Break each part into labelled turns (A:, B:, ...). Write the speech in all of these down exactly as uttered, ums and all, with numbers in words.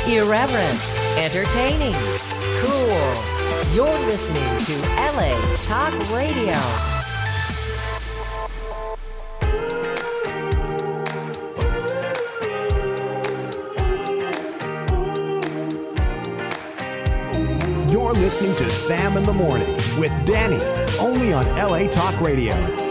A: Irreverent, entertaining, cool. You're listening to L A Talk Radio.
B: You're listening to Sam in the Morning with Danny, only on L A Talk Radio.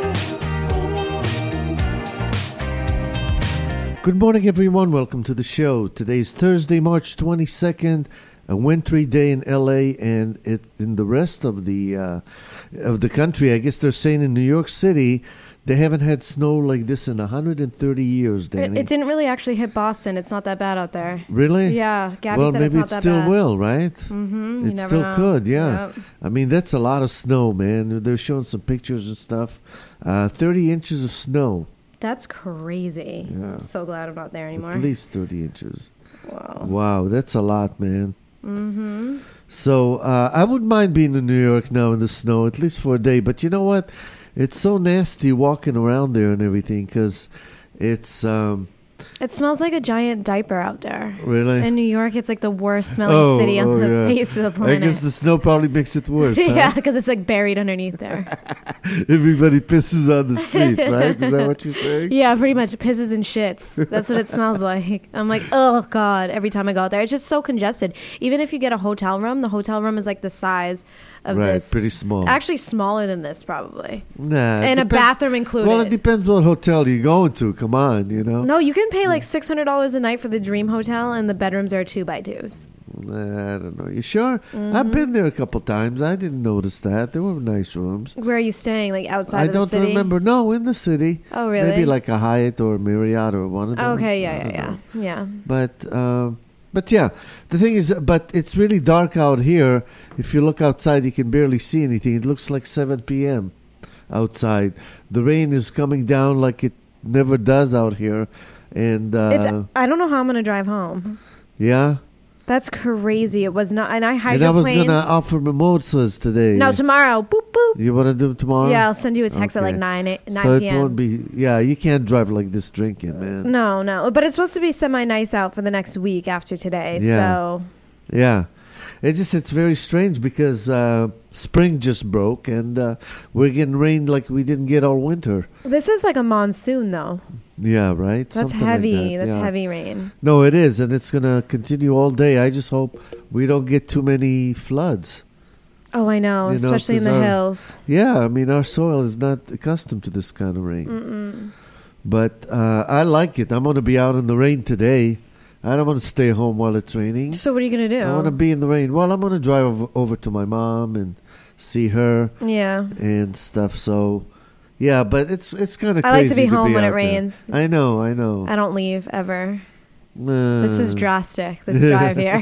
C: Good morning, everyone. Welcome to the show. Today's Thursday, March twenty-second, a wintry day in L A, and it in the rest of the uh, of the country. I guess they're saying in New York City they haven't had snow like this in one hundred thirty years, Danny.
D: It, it didn't really actually hit Boston. It's not that bad out there.
C: Really?
D: Yeah. Gabby
C: well,
D: said
C: maybe
D: it's not
C: it
D: that
C: still
D: bad.
C: will, right?
D: Mm-hmm.
C: It still
D: know.
C: could, yeah.
D: Yep.
C: I mean, that's a lot of snow, man. They're showing some pictures and stuff. Uh, thirty inches of snow.
D: That's crazy.
C: Yeah.
D: I'm so glad I'm not there anymore.
C: At least thirty inches.
D: Wow.
C: Wow, that's a lot, man.
D: Mm-hmm.
C: So uh, I wouldn't mind being in New York now in the snow, at least for a day. But you know what? It's so nasty walking around there and everything because it's... Um,
D: It smells like a giant diaper out there.
C: really?
D: In New York, it's like the worst smelling
C: Oh,
D: city on
C: oh,
D: the
C: yeah.
D: face of the
C: I
D: planet.
C: guess the snow probably makes it worse, huh?
D: Yeah, because it's like buried underneath there.
C: Everybody pisses on the street, right? Is that what you're saying?
D: Yeah, pretty much. It pisses and shits. That's what it smells like. I'm like, oh, God, every time I go out there. It's just so congested. Even if you get a hotel room, the hotel room is like the size of
C: Right,
D: this.
C: pretty small.
D: Actually, smaller than this, probably.
C: Nah. it
D: And a
C: depends-
D: bathroom included.
C: Well, it depends what hotel you're going to. Come on, you know?
D: No, you can pay like six hundred dollars a night for the Dream Hotel, and the bedrooms are two by twos.
C: Nah, I don't know. You sure?
D: Mm-hmm.
C: I've been there a couple times. I didn't notice that. There were nice rooms.
D: Where are you staying? Like outside
C: I
D: of the
C: don't
D: city?
C: remember. No, in the city.
D: Oh, really?
C: Maybe like a Hyatt or a Marriott or one of those.
D: Okay,
C: I
D: yeah,
C: don't
D: yeah,
C: know.
D: yeah. Yeah.
C: But, um, but yeah, the thing is, but it's really dark out here. If you look outside, you can barely see anything. It looks like seven p.m. outside. The rain is coming down like it never does out here. And, uh,
D: It's, I don't know how I'm going to drive home.
C: yeah.
D: That's crazy. It was not, and I
C: And I was
D: hydroplaned.
C: going to offer mimosas today.
D: No, tomorrow. Boop, boop.
C: You want to do it tomorrow?
D: Yeah, I'll send you a text at
C: Okay.
D: like nine, eight, nine
C: So it
D: p.m.
C: won't be, yeah, you can't drive like this drinking, man.
D: No, no. But it's supposed to be semi-nice out for the next week after today.
C: Yeah.
D: So,
C: Yeah. It's just, it's very strange because uh, spring just broke and uh, we're getting rain like we didn't get all winter.
D: this is like a monsoon, though.
C: Yeah, right?
D: That's
C: Something like
D: heavy.
C: that,
D: That's
C: yeah.
D: heavy rain.
C: No, it is, and it's going to continue all day. I just hope we don't get too many floods.
D: Oh, I know.
C: You know,
D: especially in
C: 'cause
D: the
C: our-
D: hills.
C: Yeah, I mean, our soil is not accustomed to this kind of rain.
D: Mm-mm.
C: But uh, I like it. I'm going to be out in the rain today. I don't want to stay home while it's raining.
D: So what are you going to do?
C: I want to be in the rain. Well, I'm going to drive over, over to my mom and see her
D: Yeah.
C: and stuff. So, yeah, but it's it's kind of
D: I
C: crazy
D: like to be home when
C: out
D: it
C: there.
D: rains.
C: I know, I know.
D: I don't leave ever.
C: Uh,
D: This is drastic, this drive here.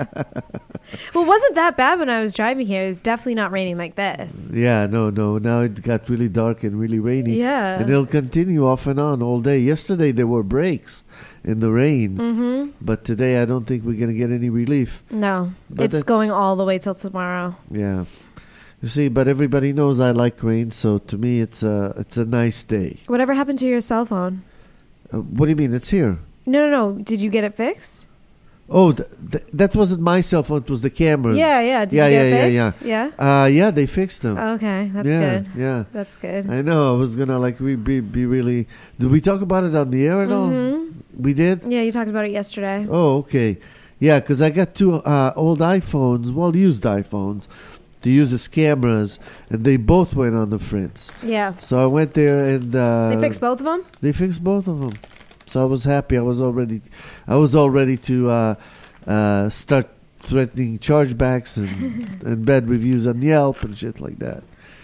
D: Well, it wasn't that bad when I was driving here. It was definitely not raining like this.
C: Yeah, no, no. Now it got really dark and really rainy.
D: Yeah.
C: And it'll continue off and on all day. Yesterday there were breaks in the rain.
D: Mm-hmm.
C: But today I don't think we're going to get any relief.
D: No,
C: But
D: it's
C: that's-
D: going all the way till tomorrow.
C: Yeah. You see, but everybody knows I like rain, so to me it's a, it's a nice day.
D: Whatever happened to your cell phone?
C: Uh, what do you mean? It's here.
D: No, no, no. Did you get it fixed?
C: Oh, th- th- that wasn't my cell phone. It was the cameras.
D: Yeah, yeah. Did
C: yeah,
D: you get
C: yeah,
D: it
C: yeah,
D: fixed? Yeah,
C: Uh, yeah, they fixed them.
D: Okay, that's
C: yeah,
D: good.
C: yeah.
D: That's good.
C: I know. I was gonna like we be, be really. Did we talk about it on the air at all?
D: Mhm.
C: We did.
D: Yeah, you talked about it yesterday.
C: Oh, okay. Yeah, because I got two uh, old iPhones, well used iPhones, to use as cameras, and they both went on the fritz.
D: Yeah.
C: So I went there and uh,
D: They fixed both of them?
C: They fixed both of them. So I was happy. I was already, I was all ready to uh, uh, start threatening chargebacks and, and bad reviews on Yelp and shit like that.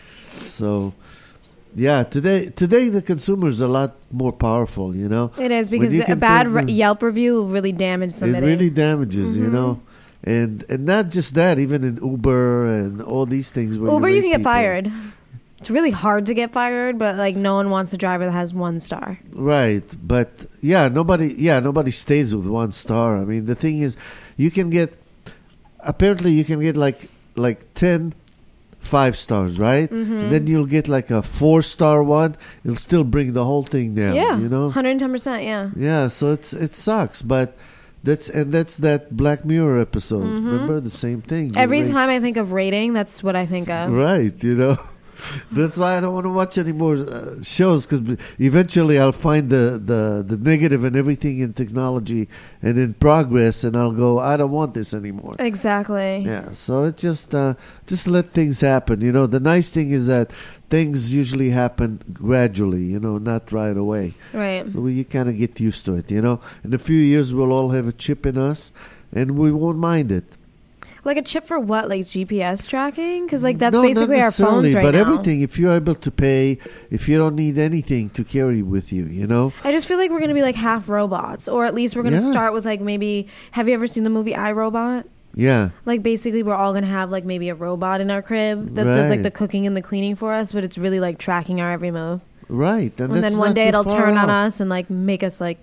C: So, yeah, today today the consumer is a lot more powerful. You know,
D: It is
C: When
D: because
C: you
D: a
C: can
D: bad
C: tell
D: re-
C: them-
D: Yelp review will really damage
C: it
D: somebody.
C: really damages. You
D: Mhm.
C: know. And and not just that, even in Uber and all these things. Where
D: Uber, you
C: rate
D: can get
C: people.
D: fired. It's really hard to get fired, but like no one wants a driver that has one star.
C: Right, but yeah, nobody, yeah, nobody stays with one star. I mean, the thing is, you can get, apparently, you can get like like ten five stars, right?
D: Mhm.
C: And then you'll get like a four star one. It'll still bring the whole thing down.
D: Yeah,
C: you know.
D: one hundred ten percent. Yeah.
C: Yeah, so it's it sucks, but That's and that's that Black Mirror episode. Remember the same thing. You
D: Every
C: rate-
D: time I think of rating, that's what I think of.
C: Right, you know. That's why I don't want to watch any more uh, shows, because eventually I'll find the, the, the negative in everything in technology and in progress, and I'll go, I don't want this anymore.
D: Exactly.
C: Yeah, so it just uh, just let things happen. You know, the nice thing is that things usually happen gradually. You know, not right away.
D: Right.
C: So we kind of get used to it. You know, in a few years we'll all have a chip in us, and we won't mind it.
D: Like a chip for what? Like G P S tracking? Because like that's
C: no,
D: basically
C: not
D: our
C: necessarily,
D: phones right
C: but
D: now.
C: everything. If you're able to pay, if you don't need anything to carry with you, you know.
D: I just feel like we're gonna be like half robots, or at least we're gonna
C: Yeah.
D: start with like maybe. Have you ever seen the movie iRobot?
C: Yeah.
D: Like basically, we're all gonna have like maybe a robot in our crib that does like
C: Right.
D: the cooking and the cleaning for us, but it's really like tracking our every move.
C: Right, and,
D: And
C: that's
D: then one
C: not
D: day
C: too
D: it'll
C: far
D: turn on
C: out.
D: us and like make us like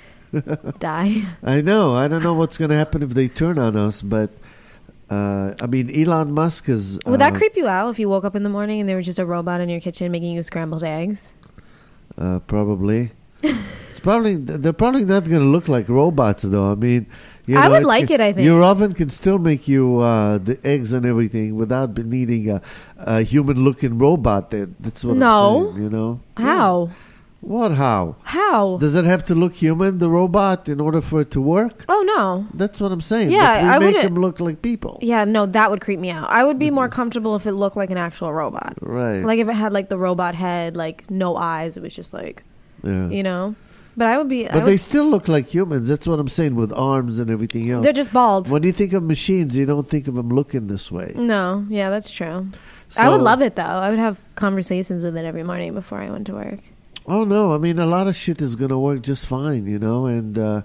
D: die.
C: I know. I don't know what's going to happen if they turn on us, but uh, I mean, Elon Musk is.
D: Would that
C: uh,
D: creep you out if you woke up in the morning and there was just a robot in your kitchen making you scrambled eggs?
C: Uh, probably. It's probably they're probably not going to look like robots, though. I mean, you
D: I
C: know,
D: would like it, I think.
C: Your oven can still make you uh, the eggs and everything without be needing a, a human-looking robot. That, that's what
D: No.
C: I'm saying. You know
D: How?
C: Yeah. What? How?
D: How?
C: Does it have to look human, the robot, in order for it to work?
D: Oh no.
C: That's what I'm saying.
D: Yeah,
C: but we
D: I
C: make
D: wouldn't-
C: them look like people.
D: Yeah, no, that would creep me out. I would be more
C: Mm-hmm.
D: comfortable if it looked like an actual robot.
C: Right.
D: Like if it had like the robot head, like no eyes, it was just like,
C: yeah.
D: you know. But I would be. I
C: But
D: would,
C: they still look like humans. That's what I'm saying, with arms and everything else.
D: they're just bald.
C: When you think of machines, you don't think of them looking this way.
D: No, yeah, that's true.
C: So,
D: I would love it though. I would have conversations with it every morning before I went to work.
C: Oh no, I mean a lot of shit is gonna work just fine, you know. And uh,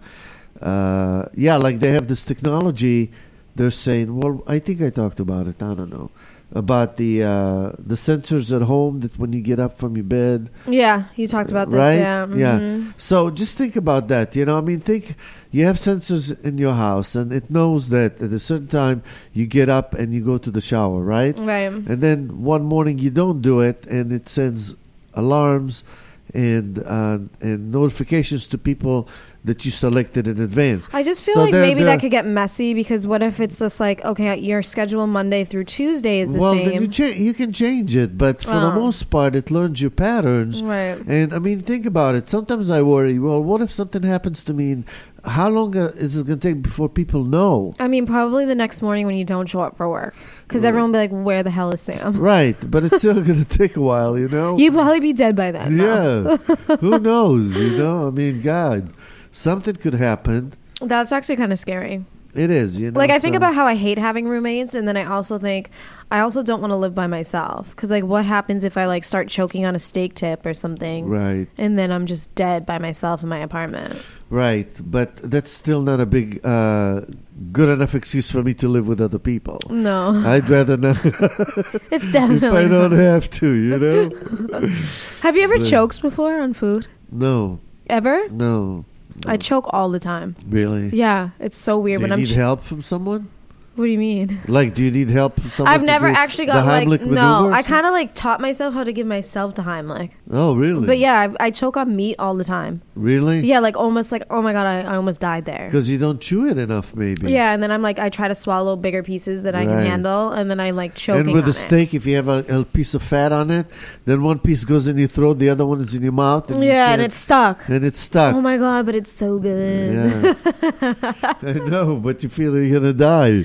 C: uh, yeah, like they have this technology. They're saying, well, I think I talked about it. I don't know about the uh, the sensors at home that when you get up from your bed.
D: Yeah, you talked about this.
C: Right?
D: Yeah.
C: Yeah.
D: mhm.
C: So just think about that. You know, I mean, think you have sensors in your house, and it knows that at a certain time you get up and you go to the shower, right?
D: Right.
C: And then one morning you don't do it, and it sends alarms and uh, and notifications to people that you selected in advance.
D: I just feel
C: So
D: like
C: they're-
D: maybe
C: they're-
D: that could get messy because what if it's just like, okay, your schedule Monday through Tuesday is the
C: well,
D: same.
C: then you cha- you can change it, but for the
D: Oh.
C: most part, it learns your patterns.
D: Right.
C: And I mean, think about it. Sometimes I worry. Well, what if something happens to me? And how long uh, is it going to take before people know?
D: I mean, probably the next morning when you don't show up for work. Because
C: Right.
D: everyone will be like, where the hell is Sam?
C: Right, but it's still going to take a while, you know.
D: You'd probably be dead by then. though.
C: Yeah, who knows? You know, I mean, God, something could happen.
D: That's actually kind of scary.
C: It is, you know.
D: Like, I think
C: so-
D: about how I hate having roommates, and then I also think I also don't want to live by myself. Because, like, what happens if I, like, start choking on a steak tip or something?
C: Right,
D: And then I'm just dead by myself in my apartment.
C: right, but that's still not a big, uh, good enough excuse for me to live with other people.
D: No.
C: I'd rather not.
D: It's
C: if
D: definitely
C: I don't
D: not.
C: have to, you know.
D: Have you ever
C: Right.
D: choked before on food?
C: No,
D: Ever?
C: no.
D: I choke all the time.
C: Really?
D: Yeah, it's so weird.
C: Do you
D: when I'm
C: need
D: ch-
C: help from someone?
D: What do you mean?
C: Like, do you need help from someone?
D: I've
C: to
D: never
C: do
D: actually
C: the
D: got like
C: Heimlich
D: no.
C: maneuver or
D: I kind of like taught myself how to give myself the Heimlich.
C: Oh, really?
D: But yeah, I, I choke on meat all the time.
C: Really?
D: Yeah, like almost like oh my god, I, I almost died there.
C: Because you don't chew it enough, maybe.
D: Yeah, and then I'm like I try to swallow bigger pieces that I can
C: Right.
D: handle, and then I like choking.
C: And with
D: on
C: a steak, if you have a, a piece of fat on it, then one piece goes in your throat, the other one is in your mouth.
D: it.
C: And you
D: Yeah, and
C: can't-
D: it's stuck.
C: and it's stuck.
D: Oh my god, but it's so good.
C: Yeah. I know, but you feel you're going to die.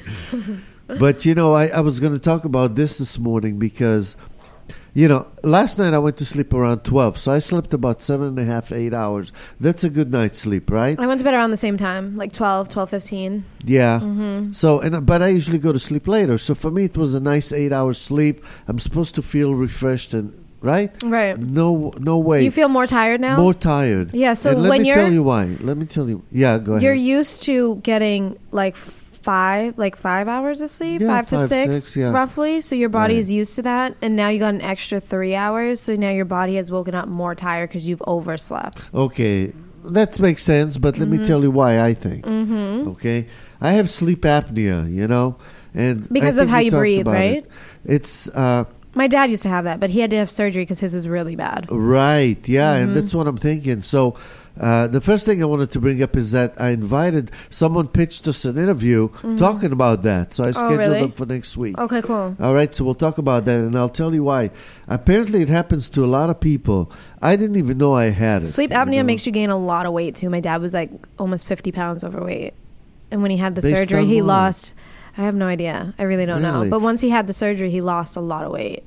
C: But, you know, I, I was going to talk about this this morning because, you know, last night I went to sleep around twelve. So I slept about seven and a half, eight hours. That's a good night's sleep, right?
D: I went to bed around the same time, like twelve, twelve fifteen.
C: Yeah.
D: Mm-hmm.
C: So, and but I usually go to sleep later. So for me, it was a nice eight hours sleep. I'm supposed to feel refreshed and, right?
D: Right.
C: No, no way.
D: You feel more tired now?
C: More tired.
D: Yeah, so
C: and let
D: when
C: me
D: you're-
C: tell you why. Let me tell you. Yeah, go ahead.
D: You're used to getting like five, like five hours of sleep,
C: Yeah,
D: five to
C: five,
D: six,
C: six, yeah.
D: roughly. So your body
C: Right.
D: is used to that, and now you got an extra three hours. So now your body has woken up more tired because you've overslept.
C: Okay, that makes sense, but let me tell you why I think.
D: Mm-hmm.
C: Okay, I have sleep apnea, you know, and I
D: Because of
C: think
D: how
C: we
D: you
C: talked
D: breathe,
C: about
D: right?
C: it. It's uh,
D: My dad used to have that, but he had to have surgery because his is really bad.
C: right, yeah,
D: Mm-hmm.
C: and that's what I'm thinking. So uh, the first thing I wanted to bring up is that I invited someone pitched us an interview talking about that. So I scheduled
D: really?
C: them for next week.
D: Okay, cool.
C: All right, so we'll talk about that, and I'll tell you why. Apparently, it happens to a lot of people. I didn't even know I had it.
D: Sleep
C: you
D: apnea
C: know?
D: makes you gain a lot of weight too. My dad was like almost fifty pounds overweight, and when he had the
C: Based
D: surgery,
C: on
D: he
C: what?
D: lost. I have no idea. I really don't know.
C: Really?
D: But once he had the surgery, he lost a lot of weight.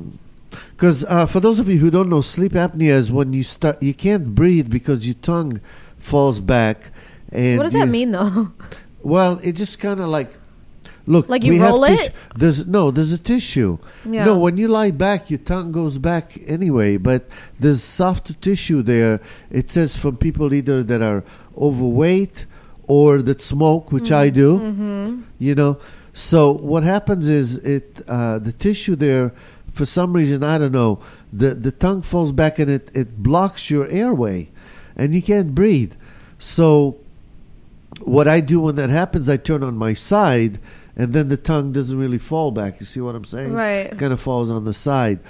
C: Because uh, for those of you who don't know, sleep apnea is when you start, you can't breathe because your tongue falls back. And
D: What does
C: you-
D: that mean, though?
C: Well, it just kind of like, look,
D: Like you
C: we have
D: roll
C: tish-
D: it?
C: There's no, there's a tissue.
D: Yeah.
C: No, when you lie back, your tongue goes back anyway. But there's soft tissue there. It says from people either that are overweight or that smoke, which I do.
D: Mm-hmm.
C: You know, so what happens is it uh, the tissue there, for some reason I don't know, the the tongue falls back and it it blocks your airway, and you can't breathe. So what I do when that happens, I turn on my side, and then the tongue doesn't really fall back. You see what I'm saying?
D: Right.
C: Kind of falls on the side.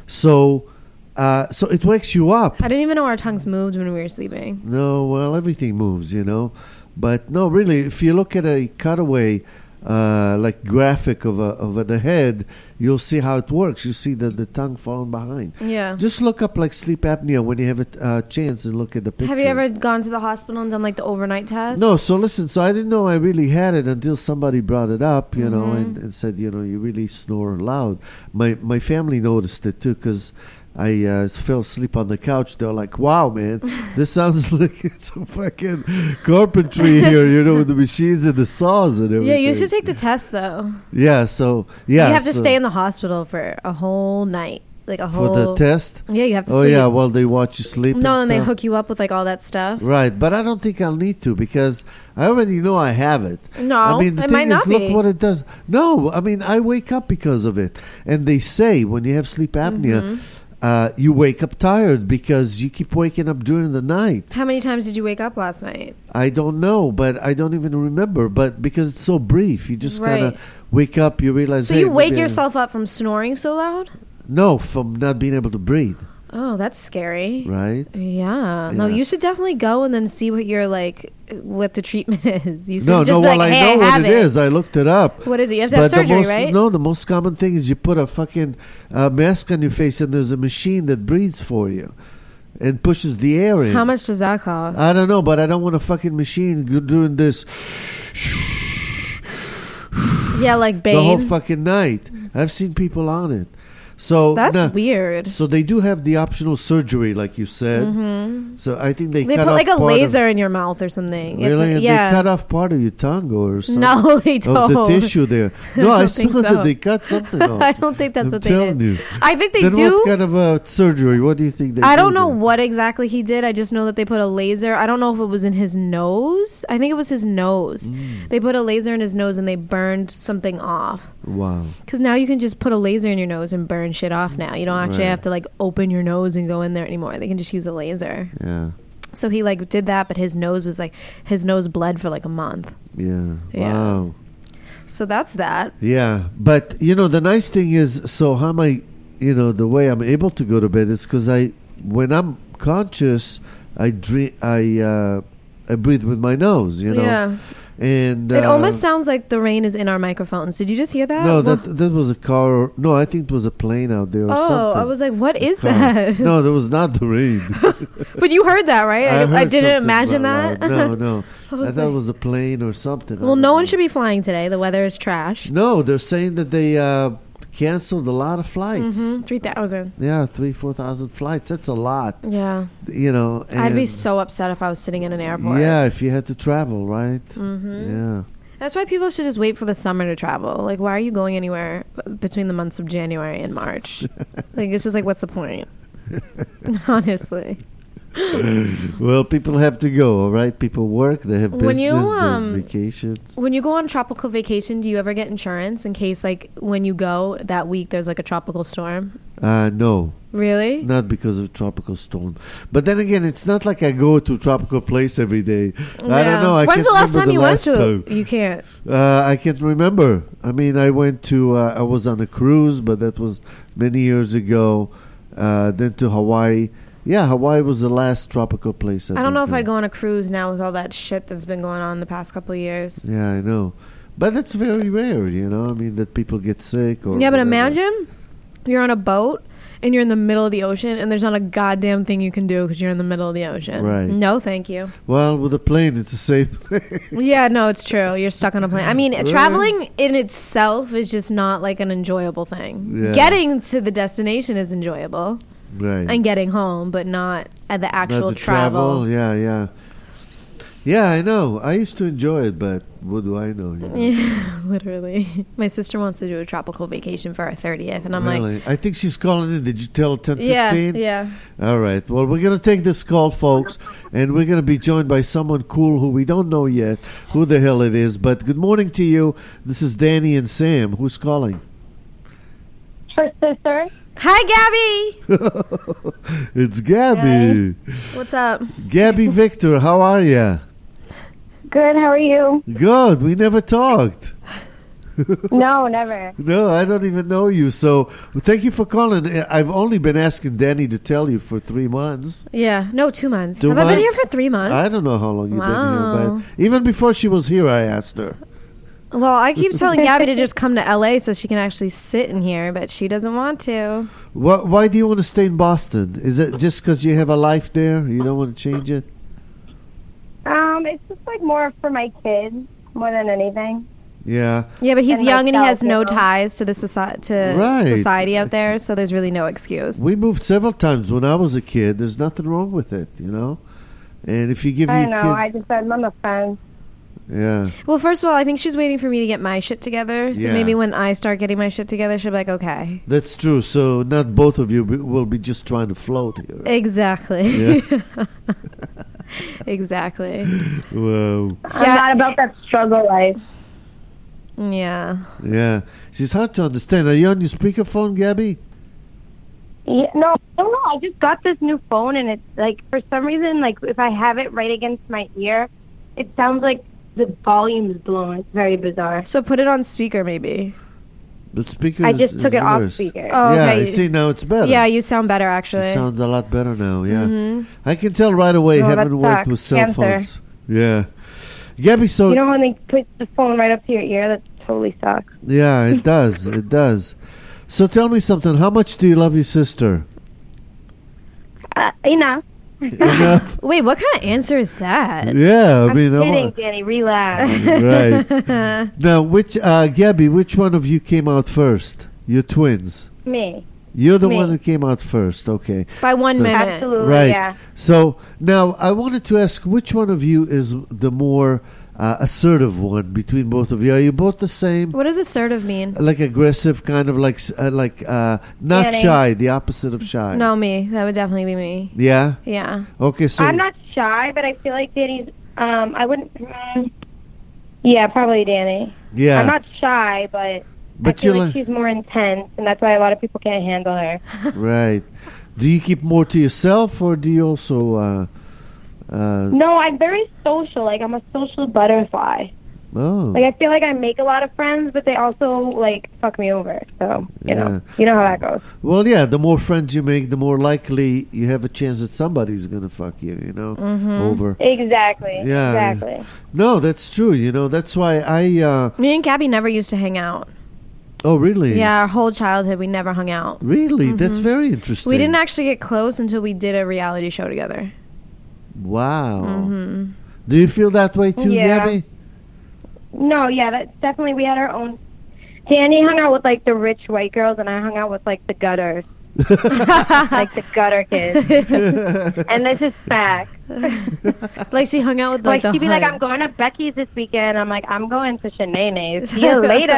C: So uh, so it wakes you up.
D: I didn't even know our tongues moved when we were sleeping.
C: No, well, everything moves, you know. But no, really, if you look at a cutaway, uh, like graphic of a, of a, the head, you'll see how it works. You see the, the tongue falling behind.
D: Yeah.
C: Just look up like sleep apnea when you have a uh, chance and look at the picture.
D: Have you ever gone to the hospital and done like the overnight test?
C: No, so listen, so I didn't know I really had it until somebody brought it up, you know,
D: Mm-hmm.
C: and, and said, you know, you really snore loud. My my family noticed it too because I uh, fell asleep on the couch. They're like, wow, man, this sounds like it's a fucking carpentry here, you know, with the machines and the saws and everything.
D: Yeah, you should take the test though.
C: Yeah, so, yeah.
D: you have to
C: so
D: stay in the hospital for a whole night, like a
C: For
D: whole.
C: the test?
D: Yeah, you have to.
C: Oh,
D: sleep.
C: yeah, well, they watch you sleep
D: No,
C: and
D: and they
C: stuff.
D: hook you up with like all that stuff.
C: Right, but I don't think I'll need to because I already know I have it.
D: No,
C: I mean, the
D: it
C: thing
D: might
C: is,
D: not
C: look
D: be.
C: what it does. No, I mean, I wake up because of it. And they say when you have sleep apnea,
D: Mm-hmm.
C: uh, you wake up tired because you keep waking up during the night.
D: How many times did you wake up last night?
C: I don't know, but I don't even remember. But because it's so brief, you just kind
D: Right.
C: of wake up, you realize.
D: So
C: hey,
D: you wake
C: maybe I-
D: yourself up from snoring so loud?
C: No, from not being able to breathe,
D: Oh, that's scary.
C: right?
D: Yeah. No,
C: Yeah.
D: you should definitely go and then see what your like what the treatment is. You should
C: No,
D: just
C: no,
D: be
C: well,
D: like,
C: I
D: hey,
C: know
D: I
C: what
D: have
C: it is. I looked it up.
D: What is it? You have to have
C: the
D: surgery,
C: most,
D: right?
C: No, the most common thing is you put a fucking uh, mask on your face and there's a machine that breathes for you and pushes the air in.
D: How much does that cost?
C: I don't know, but I don't want a fucking machine go- doing this
D: yeah, like Bane.
C: the whole fucking night. I've seen people on it. So
D: That's
C: nah,
D: weird.
C: So they do have the optional surgery, like you said.
D: Mm-hmm.
C: So I think they,
D: They
C: cut
D: put
C: off
D: like a
C: part
D: laser in your mouth or something.
C: Of,
D: It's
C: really,
D: like-
C: and
D: yeah.
C: they cut off part of your tongue or something.
D: No, they don't.
C: Of the tissue there. No, I,
D: don't
C: saw
D: think so.
C: that they cut something off.
D: I don't think that's
C: I'm
D: what they
C: telling
D: did.
C: you.
D: I think they
C: then
D: do.
C: what kind of a surgery? What do you think they
D: I
C: do
D: don't know
C: there?
D: what exactly he did. I just know that they put a laser. I don't know if it was in his nose. I think it was his nose.
C: Mm.
D: They put a laser in his nose and they burned something off.
C: Wow.
D: Because now you can just put a laser in your nose and burn shit off now. You don't actually
C: Right.
D: have to like open your nose and go in there anymore. They can just use a laser.
C: Yeah.
D: So he like did that, but his nose was like, his nose bled for like a month.
C: Yeah.
D: Yeah.
C: Wow.
D: So that's that.
C: Yeah. But, you know, the nice thing is, so how am I, you know, the way I'm able to go to bed is because I, when I'm conscious, I dream, I, uh, I breathe with my nose, you know.
D: Yeah.
C: And
D: It
C: uh,
D: almost sounds like the rain is in our microphones. Did you just hear that?
C: no,
D: Well-
C: that that was a car. Or, no, I think it was a plane out there or
D: Oh,
C: something.
D: I was like, what is
C: Car.
D: that?
C: No, that was not the rain.
D: But you heard that, right? I, I
C: heard
D: didn't
C: something
D: imagine
C: about
D: that.
C: loud. No, no.
D: I
C: I,
D: was
C: thought it
D: like-
C: was a plane or something. I
D: Well,
C: don't
D: no one
C: know.
D: should be flying today. The weather is trash.
C: No, they're saying that they uh, canceled a lot of flights.
D: Mm-hmm. three thousand.
C: Yeah, three, four thousand flights. That's a lot,
D: Yeah.
C: you know.
D: I'd be
C: and-
D: so upset if I was sitting in an airport.
C: Yeah, if you had to travel, right?
D: Mm-hmm.
C: Yeah.
D: That's why people should just wait for the summer to travel. Like, why are you going anywhere b- between the months of January and March? Like, it's just like, what's the point? Honestly.
C: Well, people have to go, all right? People work. They have
D: When
C: business,
D: you,
C: they have
D: um,
C: vacations.
D: When you go on tropical vacation, do you ever get insurance in case, like, when you go that week, there's like a tropical storm?
C: Uh, no,
D: Really?
C: not because of tropical storm. But then again, it's not like I go to a tropical place every day. I
D: Yeah.
C: don't know. I
D: When's
C: can't
D: the last
C: remember
D: time
C: the
D: you
C: last
D: went
C: time.
D: to? You can't.
C: Uh, I can't remember. I mean, I went to, uh, I was on a cruise, but that was many years ago. Uh, then to Hawaii. Yeah, Hawaii was the last tropical place. I've
D: I don't
C: been
D: know if
C: to.
D: I'd go on a cruise now with all that shit that's been going on the past couple of years.
C: Yeah, I know. But that's very rare, you know? I mean, that people get sick or
D: Yeah, but
C: whatever.
D: imagine you're on a boat and you're in the middle of the ocean and there's not a goddamn thing you can do because you're in the middle of the ocean.
C: Right.
D: No, thank you.
C: Well, with a plane, it's the same thing.
D: Yeah, no, it's true. You're stuck on a plane. I mean,
C: Right.
D: traveling in itself is just not like an enjoyable thing.
C: Yeah.
D: Getting to the destination is enjoyable
C: Right.
D: and getting home, but not at the
C: Not
D: actual
C: the
D: travel.
C: Yeah, yeah. Yeah, I know. I used to enjoy it, but what do I know? You know?
D: Yeah, literally. My sister wants to do a tropical vacation for her thirtieth, and I'm like,
C: Really? I think she's calling in. Did you tell her ten
D: yeah,
C: fifteen?
D: yeah.
C: All right. Well, we're going to take this call, folks, and we're going to be joined by someone cool who we don't know yet who the hell it is. But good morning to you. This is Danny and Sam. Who's calling?
E: Her sister.
D: Hi, Gabby.
C: It's Gabby.
D: What's up?
C: Gabby Victor, how are you?
E: Good, how are you?
C: Good. We never talked.
E: No, never.
C: No, I don't even know you. So thank you for calling. I've only been asking Danny to tell you for three months.
D: Yeah, no, two months.
C: Two
D: Have I been here
C: months?
D: for three months?
C: I don't know how long you've
D: Wow.
C: been here, but even before she was here, I asked her.
D: Well, I keep telling Gabby to just come to L A so she can actually sit in here, but she doesn't want to.
C: Why, why do you want to stay in Boston? Is it just because you have a life there? You don't want to change it?
E: Um, it's just like more for my kids more than anything.
C: Yeah.
D: Yeah, but he's
E: And
D: young and he
E: myself,
D: has no
E: you know.
D: ties to the soci- to
C: Right.
D: society out there, so there's really no excuse.
C: We moved several times when I was a kid. There's nothing wrong with it, you know? And if you give
E: I
C: your
E: know,
C: kid...
E: I just said I'm a friend.
C: yeah.
D: Well, first of all, I think she's waiting for me to get my shit together, so
C: Yeah.
D: maybe when I start getting my shit together, she'll be like, okay.
C: That's true. So not both of you be- will be just trying to float here.
D: Exactly. Exactly.
C: Wow.
E: I'm
D: Yeah.
E: not about that struggle life.
D: Yeah.
C: Yeah. She's hard to understand. Are you on your speakerphone, Gabby?
E: Yeah, no, I don't know. I just got this new phone, and it's like for some reason, like if I have it right against my ear, it sounds like the volume is blown. It's very bizarre.
D: So put it on speaker, maybe.
C: The speaker
E: I
C: is-
E: just
C: is
E: took it off
C: worse.
E: speaker.
D: Oh,
C: yeah,
D: okay.
C: see, now it's better.
D: Yeah, you sound better,
C: She
D: actually.
C: sounds a lot better now, yeah.
D: Mhm.
C: I can tell right away,
E: Oh, that
C: having worked
E: sucks.
C: with cell
E: Cancer.
C: phones. Yeah. Gabby, so...
E: You know when they put the phone right up to your ear? That totally sucks.
C: yeah, it does. It does. So tell me something. How much do you love your sister?
E: Uh, enough.
C: Enough?
D: Wait, what kind of answer is that?
C: Yeah, I
E: I'm
C: mean... I
E: kidding,
C: want-
E: Danny. Relax.
C: right. Now, which... Uh, Gabby, which one of you came out first? You're twins.
E: Me.
C: You're the
E: Me.
C: one that came out first. Okay.
D: By one
C: So-
D: minute.
E: Absolutely,
C: Right.
E: yeah.
C: So now I wanted to ask which one of you is the more uh, assertive one between both of you? Are you both the same?
D: What does assertive mean?
C: Like aggressive, kind of like s- uh, like uh, not
E: Danny.
C: shy, the opposite of shy.
D: No, me. That would definitely be me.
C: Yeah.
D: Yeah.
C: Okay. So
E: I'm not shy, but I feel like Danny's. Um, I wouldn't. Mm, yeah, probably Danny.
C: yeah.
E: I'm not shy, but,
C: But
E: I feel
C: you're
E: like
C: like-
E: she's more intense, and that's why a lot of people can't handle her.
C: right. Do you keep more to yourself, or do you also? Uh, uh,
E: No, I'm very social. Like I'm a social butterfly.
C: oh.
E: Like I feel like I make a lot of friends, but they also like fuck me over. So you
C: Yeah.
E: know, you know how that goes.
C: Well, yeah. The more friends you make, the more likely you have a chance that somebody's gonna fuck you. You know, over.
E: Exactly.
C: Yeah.
E: Exactly.
C: No, that's true. You know, that's why I. Uh,
D: Me and Gabby never used to hang out.
C: oh, really?
D: Yeah, our whole childhood we never hung out.
C: Really? That's very interesting.
D: We didn't actually get close until we did a reality show together.
C: Wow.
D: Mm-hmm.
C: Do you feel that way too,
E: Yeah.
C: Gabby?
E: No, yeah, that's definitely. We had our own. Danny hung out with like the rich white girls, and I hung out with like the gutters, like the gutter kids. And this is fact.
D: Like she hung out with
E: Like,
D: like, the
E: she'd be like,
D: hood.
E: "I'm going to Becky's this weekend." I'm like, "I'm going to Shanae's. See you later."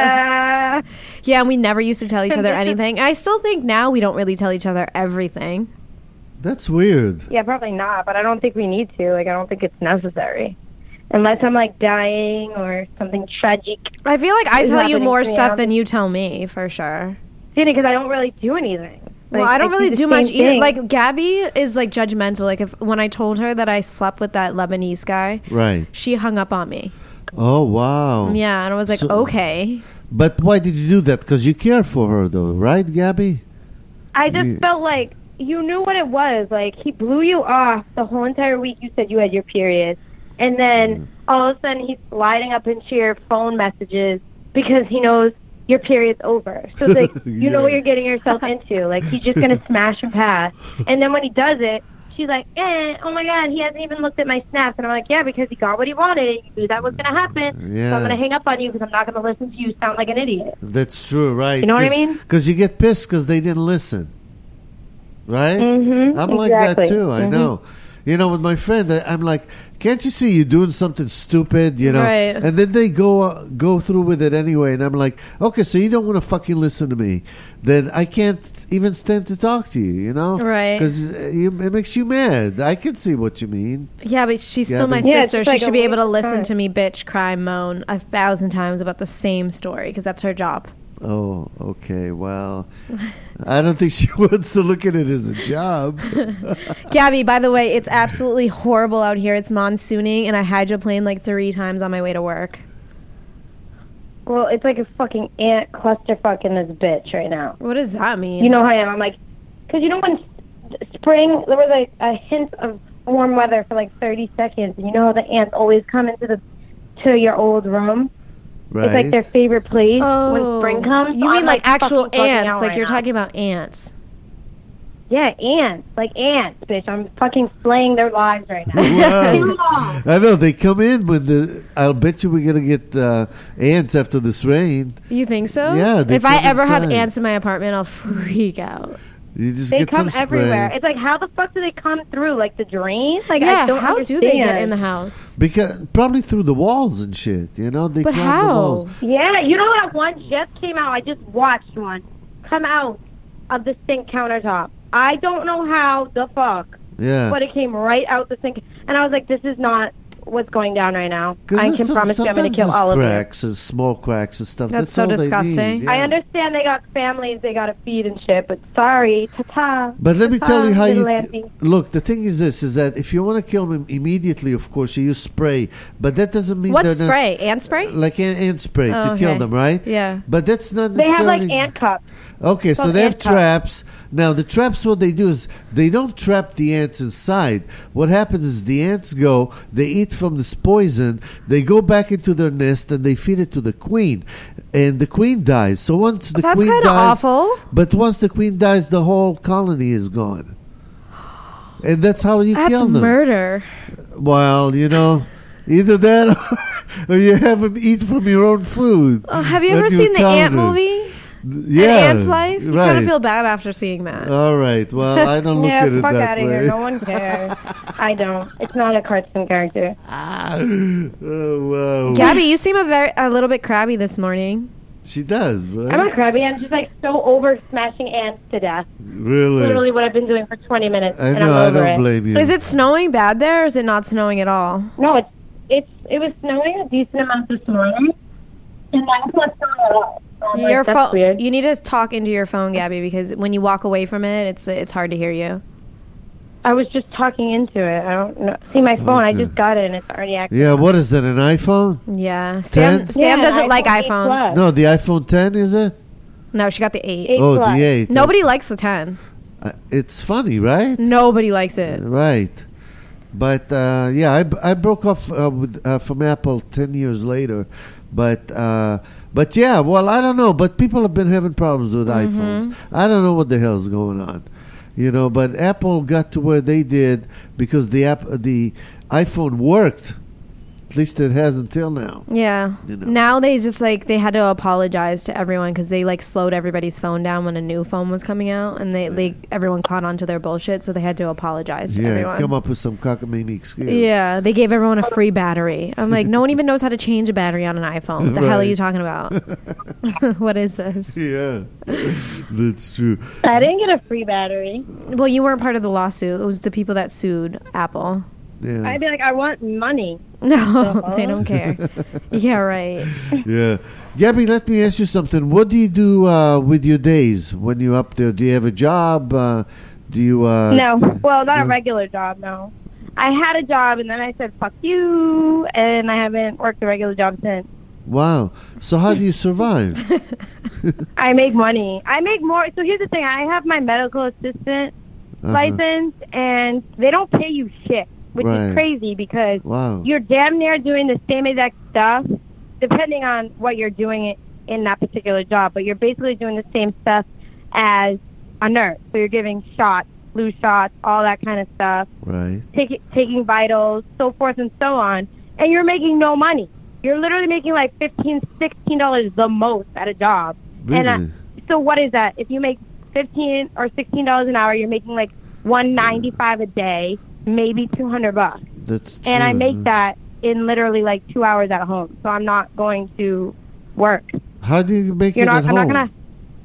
D: Yeah, and we never used to tell each other
E: This is-
D: anything. I still think now we don't really tell each other everything.
C: That's weird.
E: Yeah, probably not, but I don't think we need to. Like, I don't think it's necessary. Unless I'm, like, dying or something tragic.
D: I feel like I
E: It's
D: tell you
E: happening
D: more
E: to me. I
D: stuff
E: don't
D: than
E: think-
D: you tell me, for sure.
E: Because I don't really do anything.
D: Well,
E: Like,
D: I don't really
E: the
D: do
E: same
D: much either.
E: thing.
D: Like Gabby is like judgmental. Like if when I told her that I slept with that Lebanese guy,
C: Right.
D: she hung up on me.
C: Oh, wow.
D: Yeah, and I was like,
C: So-
D: okay.
C: But why did you do that? Because you care for her, though, right, Gabby?
E: I just
C: Yeah.
E: felt like you knew what it was. Like, he blew you off the whole entire week you said you had your period. And then all of a sudden he's sliding up into your phone messages because he knows your period's over. So it's like, you know
C: Yeah.
E: what you're getting yourself into. Like, he's just going to smash and pass. And then when he does it, she's like, eh, oh my God, he hasn't even looked at my snaps. And I'm like, yeah, because he got what he wanted and you knew that was going to happen.
C: Yeah.
E: So I'm going to hang up on you because I'm not going to listen to you sound like an idiot.
C: That's true, right?
E: You know what I mean?
C: Because you get pissed because they didn't listen, right?
E: Mhm,
C: I'm like that
E: exactly.
C: too. I
E: Mhm.
C: know. You know, with my friend, I, I'm like, can't you see you're doing something stupid? You know,
D: Right.
C: and then they go uh, go through with it anyway, and I'm like, okay, so you don't want to fucking listen to me? Then I can't even stand to talk to you. You know,
D: Right.
C: Because it makes you mad. I can see what you mean.
D: Yeah, but she's
C: Yeah,
D: still my
C: but-
E: Yeah, it's
D: sister.
E: just
D: She
E: like
D: should
E: a
D: be able to
E: waste of
D: listen
E: time.
D: to me bitch, cry, moan a thousand times about the same story because that's her job.
C: Oh, okay. Well, I don't think she wants to look at it as a job.
D: Gabby, by the way, it's absolutely horrible out here. It's monsooning, and I hydroplaned like three times on my way to work.
E: Well, it's like a fucking ant clusterfuck in this bitch right now.
D: What does that mean?
E: You know how I am. I'm like, because you know when s- spring, there was like a hint of warm weather for like thirty seconds. And you know how the ants always come into the to your old room?
C: Right.
E: It's like their favorite place
D: oh,
E: when spring comes.
D: You
E: So
D: mean
E: I'm,
D: like, actual
E: fucking bugging
D: ants?
E: out
D: Like
E: right
D: you're
E: now.
D: talking about ants?
E: Yeah, ants. Like ants, bitch. I'm fucking slaying their lives right now.
C: Wow. I know they come in when the. I'll bet you we're gonna get uh, ants after this rain.
D: You think so?
C: Yeah, they
D: If I
C: come
D: ever have
C: inside.
D: ants in my apartment, I'll freak out.
C: You just
E: They
C: get
E: come
C: some
E: everywhere.
C: spray.
E: It's like, how the fuck do they come through? Like the drain? Like,
D: Yeah,
E: I don't
D: how do they get
E: understand.
D: in the house?
C: Because probably through the walls and shit. You know they
D: But
C: climb the
D: how?
C: walls.
E: Yeah, you know that one just came out. I just watched one come out of the sink countertop. I don't know how the fuck,
C: Yeah.
E: but it came right out the sink. And I was like, this is not what's going down right now.
C: 'Cause
E: I
C: there's
E: can
C: some-
E: promise you I'm going to
C: sometimes
E: kill
C: there's
E: all of you.
C: cracks and small cracks and stuff.
D: That's
C: That's,
D: so
C: all they
D: disgusting.
C: need.
E: I
C: Yeah.
E: understand they got families they got to feed and shit, but sorry, ta-ta.
C: But let me
E: Ta-ta,
C: tell you how
E: little
C: you
E: Auntie.
C: look. The thing is this: is that if you want to kill them immediately, of course you use spray. But that doesn't mean
D: What
C: they're not-
D: spray? Ant spray?
C: like ant, ant spray
D: Oh,
C: to kill
D: okay.
C: them, right?
D: Yeah.
C: But that's not
E: They have
C: necessarily.
E: like ant cups.
C: Okay, so
E: Called
C: they have
E: ant cups.
C: traps. Now the traps, what they do is they don't trap the ants inside. What happens is the ants go, they eat from this poison, they go back into their nest and they feed it to the queen, and the queen dies. So once the
D: That's
C: queen
D: kind of
C: dies,
D: awful.
C: but once the queen dies, the whole colony is gone, and that's how you
D: That's
C: kill them.
D: murder.
C: Well, you know. Either that or you have them eat from your own food.
D: Oh, have you
C: on
D: ever
C: your
D: seen the Ant
C: counter.
D: movie?
C: Yeah.
D: An Ant's Life? You
C: right.
D: kind of feel bad after seeing that.
C: All right. Well, I don't look
E: Yeah,
C: at it
E: fuck
C: that
E: out of
C: way.
E: here. No one cares. I don't. It's not a cartoon character.
C: Oh wow.
D: Gabby, you seem a very a little bit crabby this morning.
C: She does, right?
E: I'm not crabby. I'm just like so over smashing ants to death.
C: Really?
E: Literally what I've been doing for twenty minutes.
C: I
E: and
C: know.
E: I'm
C: I
E: over
C: don't
E: it.
C: blame you.
D: Is it snowing bad there, or is it not snowing at all?
E: No, it's it's it was snowing a decent amount this morning, and now it's not snowing at all. So I'm like,
D: Your
E: that's
D: phone.
E: weird.
D: You need to talk into your phone, Gabby, because when you walk away from it, it's it's hard to hear you.
E: I was just talking into it. I don't know. See my phone. I
C: Okay.
E: just got it, and it's already active.
C: Yeah. What is that? An iPhone?
D: Yeah, Sam.
C: Ten?
D: Sam
E: Yeah,
D: doesn't
E: an
D: like
E: iPhone eight
D: iPhones.
E: Plus.
C: No, the iPhone ten is it?
D: No, she got the eight.
E: Eight
C: oh,
E: Plus.
C: the eight.
D: Nobody likes the ten.
C: Uh, it's funny, right?
D: Nobody likes it.
C: Right. But uh, yeah, I, b- I broke off uh, with uh, from Apple ten years later, but uh, but yeah, well, I don't know. But people have been having problems with
D: Mm-hmm.
C: iPhones. I don't know what the hell's going on, you know. But Apple got to where they did because the app the iPhone worked. At least it has until now.
D: Yeah.
C: You know.
D: Now they just like they had to apologize to everyone because they like slowed everybody's phone down when a new phone was coming out, and they they everyone caught on to their bullshit, so they had to apologize to
C: Yeah,
D: everyone.
C: come up with some cockamamie excuse.
D: Yeah, they gave everyone a free battery. I'm like, no one even knows how to change a battery on an iPhone. What the hell are
C: Right.
D: you talking about? What is this?
C: Yeah, that's true.
E: I didn't get a free battery.
D: Well, you weren't part of the lawsuit. It was the people that sued Apple.
C: Yeah,
E: I'd be like, I want money.
D: No,
E: Uh-huh.
D: they don't care. Yeah, right.
C: yeah. Gabby, let me ask you something. What do you do uh, with your days when you're up there? Do you have a job? Uh, do you? Uh,
E: No, well, not
C: no.
E: a regular job. No, I had a job, and then I said fuck you, and I haven't worked a regular job since.
C: Wow. So how do you survive?
E: I make money. I make more. So here's the thing: I have my medical assistant,
C: Uh-huh.
E: license, and they don't pay you shit, which
C: Right.
E: is crazy because
C: Wow.
E: you're damn near doing the same exact stuff, depending on what you're doing in that particular job. But you're basically doing the same stuff as a nurse. So you're giving shots, flu shots, all that kind of stuff,
C: Right.
E: take, taking vitals, so forth and so on, and you're making no money. You're literally making like fifteen dollars, sixteen dollars the most at a job.
C: Really?
E: And uh, so what is that? If you make fifteen or sixteen dollars an hour, you're making like one ninety-five a day, maybe two hundred bucks.
C: That's true.
E: And I make that in literally like two hours at home. So I'm not going to work.
C: How do you make
E: You're
C: it
E: not.
C: at
E: I'm
C: home?
E: not gonna.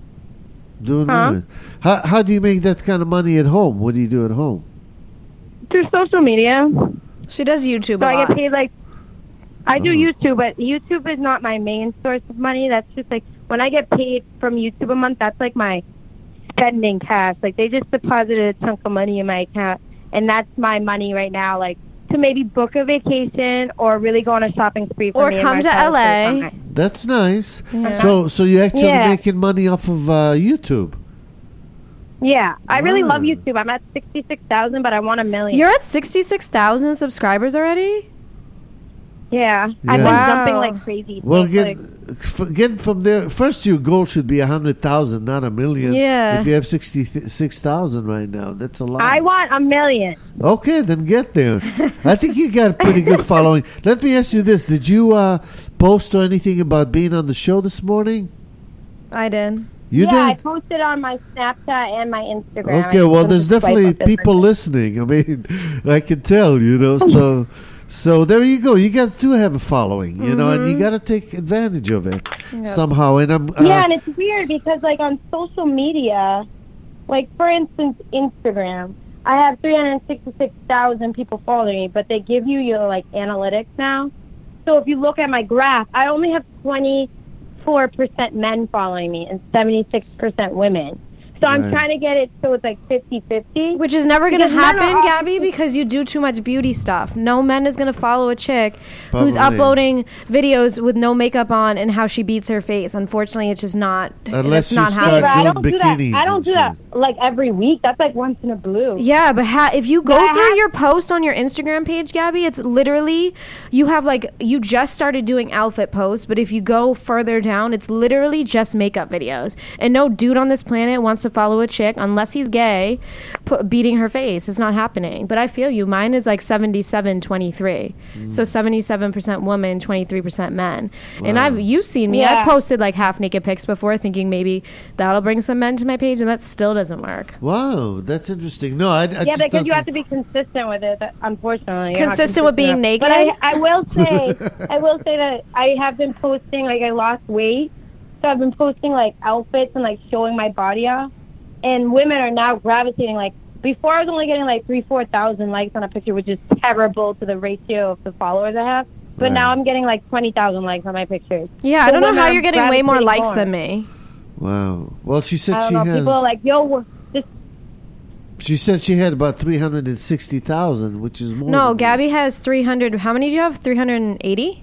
C: Doing
E: Huh?
C: what? How how do you make that kind of money at home? What do you do at home?
E: Through social media.
D: She does YouTube
E: So
D: a
E: I
D: lot.
E: get paid like. I do
C: Oh.
E: YouTube, but YouTube is not my main source of money. That's just like when I get paid from YouTube a month. That's like my spending cash. Like they just deposited a chunk of money in my account, and that's my money right now. Like to maybe book a vacation or really go on a shopping spree for
D: Or
E: me and
D: come
E: my
D: to
E: child
D: L A.
E: for the summer.
C: That's nice.
E: Yeah.
C: So so you actually
E: Yeah.
C: making money off of uh, YouTube?
E: Yeah, I really
C: Wow.
E: love YouTube. I'm at sixty-six thousand, but I want a million.
D: You're at sixty-six thousand subscribers already?
E: yeah, I've
C: Yeah.
E: been
D: Wow.
E: jumping like crazy. So
C: Well,
E: it's
C: get
E: like,
C: f- get from there. First, your goal should be a hundred thousand, not a million.
D: Yeah.
C: If you have sixty six thousand right now, that's a lot.
E: I want a million.
C: Okay, then get there. I think you got a pretty good following. Let me ask you this: did you uh, post or anything about being on the show this morning?
D: I did.
C: You
E: yeah, I
C: did.
E: posted on my Snapchat and my Instagram.
C: Okay,
E: I
C: well,
E: just
C: there's
E: swipe
C: definitely
E: up this
C: people
E: one.
C: listening. I mean, I can tell, you know. So, so there you go. You guys do have a following, you know, and you got to take advantage of it
D: Yes.
C: somehow. And I'm uh,
E: Yeah, and it's weird because, like, on social media, like, for instance, Instagram, I have three hundred sixty-six thousand people following me, but they give you your, like, analytics now. So if you look at my graph, I only have twenty-four percent men following me and seventy-six percent women. So I'm
C: Right.
E: trying to get it so it's, like, fifty-fifty.
D: Which is never going to
E: Because men are
D: happen,
E: all-
D: Gabby, because you do too much beauty stuff. No man is going to follow a chick who's
C: Probably.
D: uploading videos with no makeup on and how she beats her face. Unfortunately, it's just not.
C: Unless
D: it's
C: you
D: not
C: start
D: happening.
E: But I
C: doing
E: don't do that.
C: bikinis
E: I don't
C: and
E: do that,
C: shit.
E: like, every week. That's, like, once in a blue.
D: Yeah, but ha- if you go
E: But I
D: through
E: have-
D: your post on your Instagram page, Gabby, it's literally you have like you just started doing outfit posts, but if you go further down, it's literally just makeup videos. And no dude on this planet wants to follow a chick unless he's gay, pu- beating her face. It's not happening. But I feel you. Mine is like seventy-seven twenty-three, so seventy-seven percent woman, twenty-three percent men. And
C: Wow.
D: I've you've seen me.
E: Yeah.
D: I've posted like half naked pics before, thinking maybe that'll bring some men to my page, and that still doesn't work.
C: Wow, that's interesting. No, I, I
E: Yeah,
C: just
E: because
C: don't
E: you have
C: think-
E: to be consistent with it. Unfortunately, You're not
D: Consistent with being
E: enough.
D: naked?
E: But I, I will say, I will say that I have been posting. Like I lost weight, so I've been posting like outfits and like showing my body off. And women are now gravitating. Like before, I was only getting like three, four thousand likes on a picture, which is terrible to the ratio of the followers I have. But
C: Right.
E: now I'm getting like twenty thousand likes on my pictures.
D: Yeah, I
E: So
D: don't know
E: women
D: how
E: are
D: you're getting way more
E: gravitating
D: likes
E: more.
D: than me.
C: Wow. Well, she said
E: I don't
C: she
E: know.
C: has.
E: People are like, "Yo, we're just."
C: She said she had about three hundred and sixty thousand, which is more.
D: No,
C: than
D: Gabby has three hundred. How many do you have? three hundred eighty?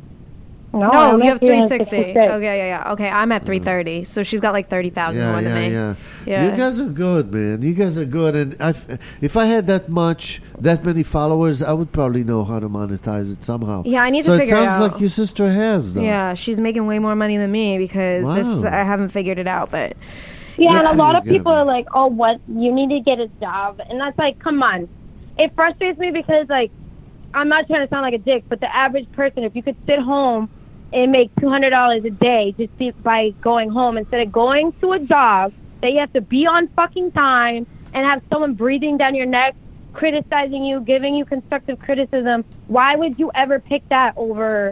E: No,
D: No,
E: I'm
D: you
E: at
D: have three sixty.
E: three
D: Okay,
E: sixty-six.
D: yeah, yeah. Okay, I'm at three thirty. So she's got like thirty thousand
C: Yeah,
D: more
C: yeah,
D: than me.
C: yeah,
D: Yeah.
C: You guys are good, man. You guys are good, and I've, if I had that much, that many followers, I would probably know how to monetize it somehow.
D: Yeah, I need
C: so
D: to figure
C: it
D: it
C: sounds
D: out.
C: like your sister has, though.
D: Yeah, she's making way more money than me because
C: Wow.
D: this, I haven't figured it out. But
E: Yeah,
C: Good
E: and a
C: for
E: lot
C: you,
E: of people
C: Gabby.
E: are like, "Oh, what? You need to get a job," and that's like, come on. It frustrates me because, like, I'm not trying to sound like a dick, but the average person, if you could sit home and make two hundred dollars a day just be, by going home instead of going to a job that you have to be on fucking time and have someone breathing down your neck, criticizing you, giving you constructive criticism, why would you ever pick that over?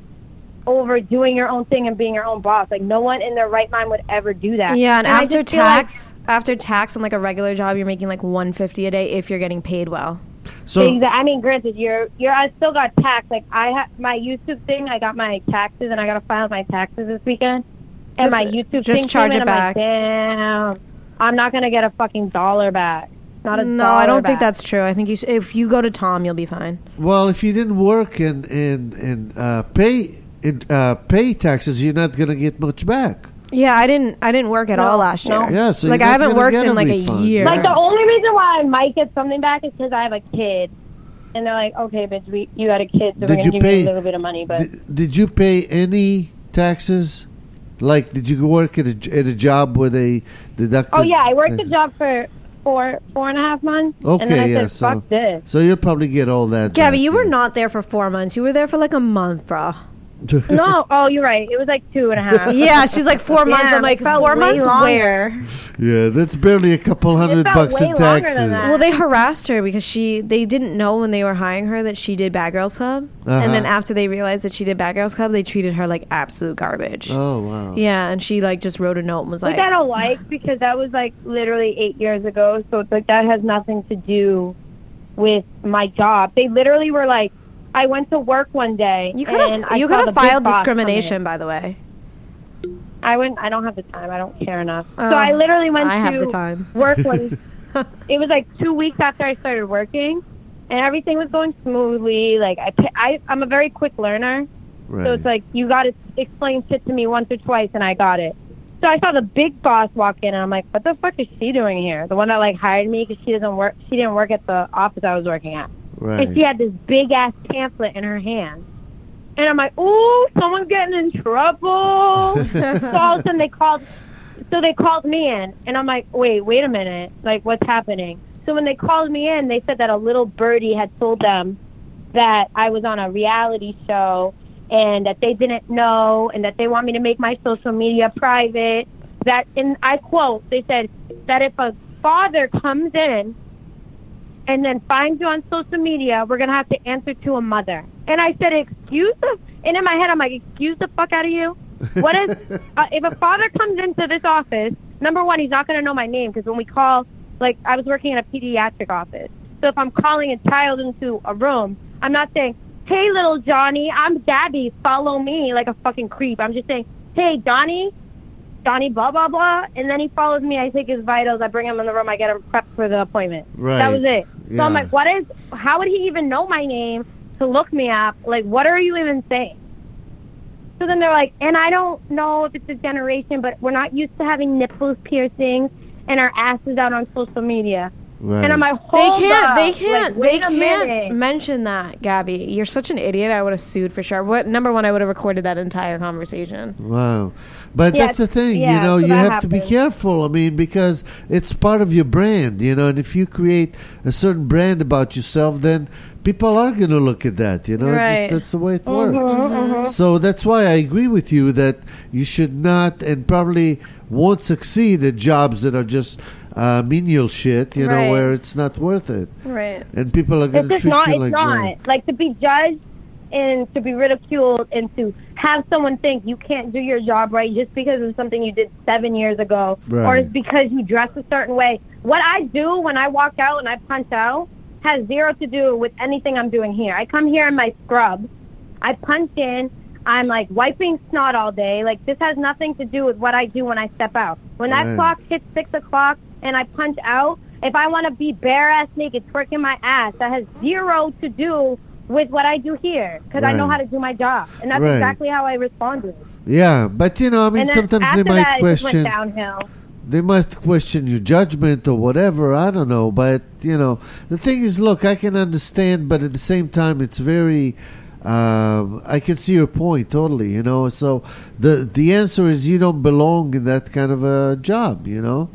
E: over doing your own thing and being your own boss? Like, no one in their right mind would ever do that.
D: yeah, and,
E: I
D: after
E: just feel like-
D: tax, after tax on like a regular job, you're making like one fifty a day if you're getting paid well.
C: So
E: Exa- I mean, granted, you're you're. I still got tax. Like I have my YouTube thing. I got my taxes, and I got to file my taxes this weekend. And
D: Just-
E: my YouTube
D: just
E: thing
D: charge
E: came
D: it
E: in, I'm
D: back.
E: like, damn, I'm not gonna get a fucking dollar back. Not a
D: No,
E: dollar
D: I don't think
E: back.
D: that's true. I think you sh- if you go to Tom, you'll be fine.
C: well, if you didn't work and and and uh, pay it, uh, pay taxes, you're not gonna get much back.
D: Yeah, I didn't. I didn't work at
E: No,
D: all last
E: no.
D: year.
C: Yeah, so
D: like
C: you're
D: I
C: not
D: haven't
C: gonna
D: worked
C: get
D: in
C: a
D: like
C: refund.
D: a year.
E: Like the only reason why I might get something back is because I have a kid, and they're like, "Okay, bitch, we you got a kid, so
C: Did
E: we're
C: you
E: gonna give
C: pay-
E: you a little bit of money." But
C: Did, did you pay any taxes? Like, did you work at a, at a job where they deducted?
E: oh yeah, I worked a
C: taxes?
E: job for four four and a half months,
C: Okay,
E: and then I
C: yeah,
E: said,
C: so
E: "Fuck this."
C: so you'll probably get all that.
D: Gabby,
C: back,
D: you were
C: yeah.
D: not there for four months. You were there for like a month, bro.
E: No, oh, you're right. It was like two and a half.
D: Yeah, she's like four months.
E: Yeah,
D: I'm like
E: it felt
D: four
E: way
D: months
E: longer.
D: where?
C: Yeah, that's barely a couple hundred
E: felt
C: bucks
E: way
C: in
E: longer
C: taxes.
E: than that.
D: Well, they harassed her because she they didn't know when they were hiring her that she did Bad Girls Club,
C: Uh-huh.
D: and then after they realized that she did Bad Girls Club, they treated her like absolute garbage.
C: Oh wow.
D: Yeah, and she like just wrote a note and was
E: Which
D: like,
E: I don't like because that was like literally eight years ago. So it's like that has nothing to do with my job. They literally were like, I went to work one day.
D: "You could
E: and
D: have
E: I
D: you
E: saw
D: could
E: the
D: have
E: big
D: filed
E: boss come
D: discrimination,
E: in.
D: by the way."
E: I went. I don't have the time. I don't care enough.
D: Oh,
E: so I literally went
D: I
E: to
D: have the time.
E: work one. It was like two weeks after I started working, and everything was going smoothly. Like I, pi- I I'm a very quick learner.
C: Right.
E: So it's like, you got to explain shit to me once or twice, and I got it. So I saw the big boss walk in, and I'm like, what the fuck is she doing here? The one that, like, hired me because she doesn't work. She didn't work at the office I was working at.
C: right.
E: And she had this big-ass pamphlet in her hand. And I'm like, ooh, someone's getting in trouble. So all of a sudden they called, so they called me in. And I'm like, wait, wait a minute. Like, what's happening? So when they called me in, they said that a little birdie had told them that I was on a reality show and that they didn't know and that they want me to make my social media private. That, and I quote, they said that if a father comes in and then finds you on social media, we're going to have to answer to a mother. And I said, excuse the, and in my head, I'm like, excuse the fuck out of you? What is, uh, if a father comes into this office, number one, he's not going to know my name because when we call, like, I was working in a pediatric office. So if I'm calling a child into a room, I'm not saying, hey, little Johnny, I'm Gabby, follow me, like a fucking creep. I'm just saying, hey, Johnny, Johnny, blah, blah, blah. And then he follows me. I take his vitals. I bring him in the room. I get him prepped for the appointment.
C: Right.
E: That was it. So
C: Yeah.
E: I'm like, what is, how would he even know my name to look me up? Like, what are you even saying? So then they're like, and I don't know if it's a generation, but we're not used to having nipples piercings and our asses out on social media.
C: Right.
E: And I'm like,
D: They
E: hold
D: can't.
E: up.
D: They can't.
E: Like, wait
D: they
E: a
D: can't
E: minute.
D: mention that, Gabby. You're such an idiot. I would have sued for sure. What number one? I would have recorded that entire conversation.
C: Wow. But
E: Yeah,
C: that's the thing,
E: yeah,
C: you know,
E: so
C: you
E: that
C: have to be
E: happens.
C: careful. I mean, because it's part of your brand, you know, and if you create a certain brand about yourself, then people are going to look at that, you know. It's
D: Right.
C: Just, that's the way it
E: Mm-hmm,
C: works. So that's why I agree with you that you should not and probably won't succeed at jobs that are just uh, menial shit, you know,
D: Right.
C: where it's not worth it.
D: Right.
C: And people are going
E: It's
C: to
E: just
C: treat
E: not.
C: you
E: It's
C: like
E: not
C: that.
E: like to be judged and to be ridiculed and to have someone think you can't do your job right just because of something you did seven years ago, or
C: Right.
E: it's because you dress a certain way. What I do when I walk out and I punch out has zero to do with anything I'm doing here. I come here in my scrubs. I punch in. I'm like wiping snot all day. Like this has nothing to do with what I do when I step out. When
C: Right.
E: that clock hits six o'clock and I punch out, if I want to be bare ass naked twerking my ass, that has zero to do with what I do here because I know
C: Right.
E: how to do my job, and that's
C: Right.
E: exactly how I responded.
C: Yeah, but, you know, I mean,
E: and then
C: sometimes
E: after
C: they might
E: that, it just
C: question...
E: went downhill.
C: They might question your judgment or whatever. I don't know, but you know, the thing is, look, I can understand, but at the same time, it's very. Um, I can see your point totally. You know, so the the answer is you don't belong in that kind of a job. You know.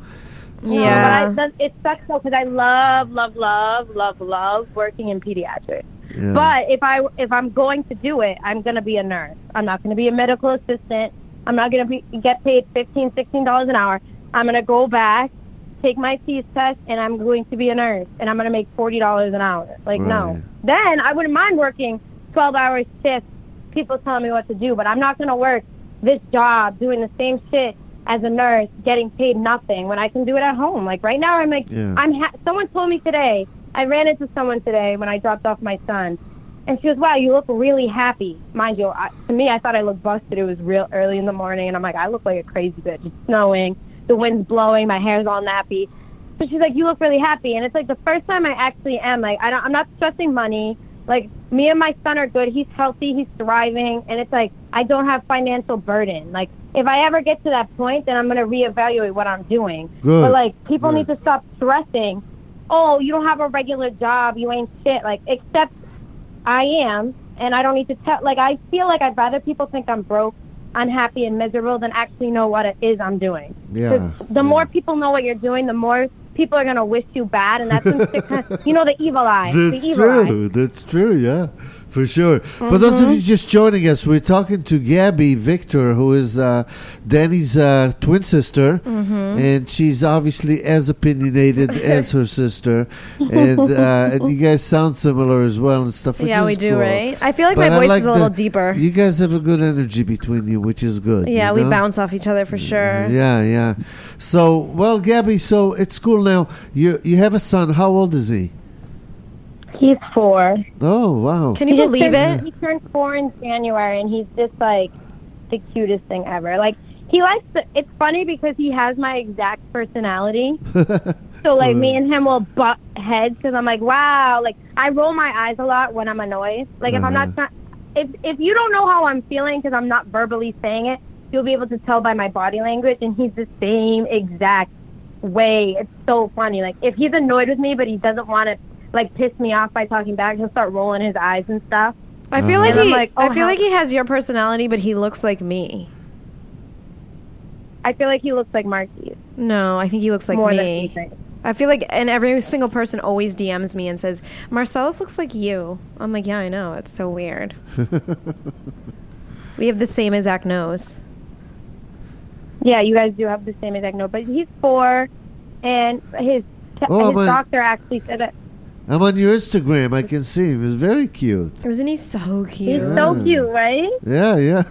D: Yeah.
E: No, but I, that, it sucks though because I love, love, love, love, love working in pediatrics.
C: Yeah.
E: But if I if I'm going to do it, I'm going to be a nurse. I'm not going to be a medical assistant. I'm not going to be get paid fifteen, sixteen dollars an hour. I'm going to go back, take my T S test, and I'm going to be a nurse, and I'm going to make forty dollars an hour. Like, no.
C: Right.
E: Then I wouldn't mind working twelve-hour shifts, people telling me what to do, but I'm not going to work this job doing the same shit as a nurse, getting paid nothing when I can do it at home. Like, right now, I'm like,
C: Yeah.
E: I'm. Ha- someone told me today, I ran into someone today when I dropped off my son, and she goes, wow, you look really happy. Mind you, I, to me, I thought I looked busted. It was real early in the morning, and I'm like, I look like a crazy bitch. It's snowing. The wind's blowing. My hair's all nappy. So she's like, you look really happy. And it's like the first time I actually am. Like, I don't, I'm not stressing money. Like, me and my son are good. He's healthy. He's thriving. And it's like, I don't have financial burden. Like, if I ever get to that point, then I'm going to reevaluate what I'm doing.
C: Good.
E: But, like, people
C: Good.
E: need to stop stressing. Oh, you don't have a regular job. You ain't shit. Like, except I am, and I don't need to tell. Like, I feel like I'd rather people think I'm broke, unhappy, and miserable than actually know what it is I'm doing.
C: Yeah.
E: 'Cause the
C: yeah.
E: more people know what you're doing, the more people are going to wish you bad, and that's when shit kind of, you know, the evil eye.
C: That's
E: the evil
C: true.
E: eye.
C: That's true. Yeah, for sure. For those of you just joining us, we're talking to Gabby Victor, who is uh, Danny's uh, twin sister, and she's obviously as opinionated as her sister, and uh, and you guys sound similar as well and stuff. Which
D: Yeah,
C: is
D: we do,
C: cool.
D: right? I feel like
C: But
D: my
C: I
D: voice
C: like
D: is a little
C: the-
D: deeper.
C: You guys have a good energy between you, which is good.
D: Yeah,
C: you
D: we
C: know?
D: bounce off each other for sure.
C: Yeah, yeah. So, well, Gabby, so it's cool now. You you have a son. How old is he?
E: He's four.
C: Oh, wow.
D: Can you
E: He just
D: believe
E: turned-
D: it?
E: He turned four in January, and he's just like the cutest thing ever. Like, he likes to, it's funny because he has my exact personality. So, like, me and him will butt heads because I'm like, wow. Like, I roll my eyes a lot when I'm annoyed. Like, if I'm not trying, if, if you don't know how I'm feeling because I'm not verbally saying it, you'll be able to tell by my body language, and he's the same exact way. It's so funny. Like, if he's annoyed with me, but he doesn't want to, like, piss me off by talking back, he'll start rolling his eyes and stuff.
D: I feel like
E: And I'm
D: he.
E: like, oh,
D: I feel
E: how-
D: like he has your personality, but he looks like me.
E: I feel like he looks like Marquis
D: No, I think he looks like
E: more than
D: me.
E: anything.
D: I feel like, and every single person always D Ms me and says, "Marcellus looks like you." I'm like, yeah, I know. It's so weird. We have the same exact nose.
E: Yeah, you guys do have the same exact note, but he's four, and his
C: Oh,
E: his
C: my-
E: doctor actually said that
C: I'm on your Instagram. I can see him. He's very cute.
D: Isn't he so cute?
E: he's so cute, right?
C: Yeah, yeah.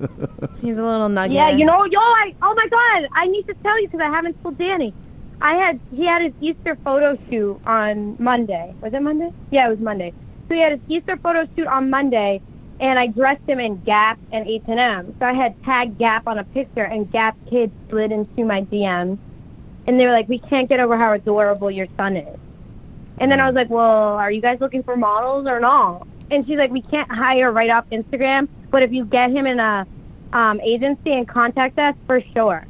D: He's a little nugget.
E: Yeah, you know, yo, I oh my god, I need to tell you because I haven't told Danny. I had he had his Easter photo shoot on Monday. Was it Monday? Yeah, it was Monday. So he had his Easter photo shoot on Monday, and I dressed him in Gap and H and M. So I had tagged Gap on a picture, and Gap kids slid into my D Ms, and they were like, "We can't get over how adorable your son is." And then I was like, "Well, are you guys looking for models or not?" And she's like, "We can't hire right off Instagram, but if you get him in a um, agency and contact us, for sure."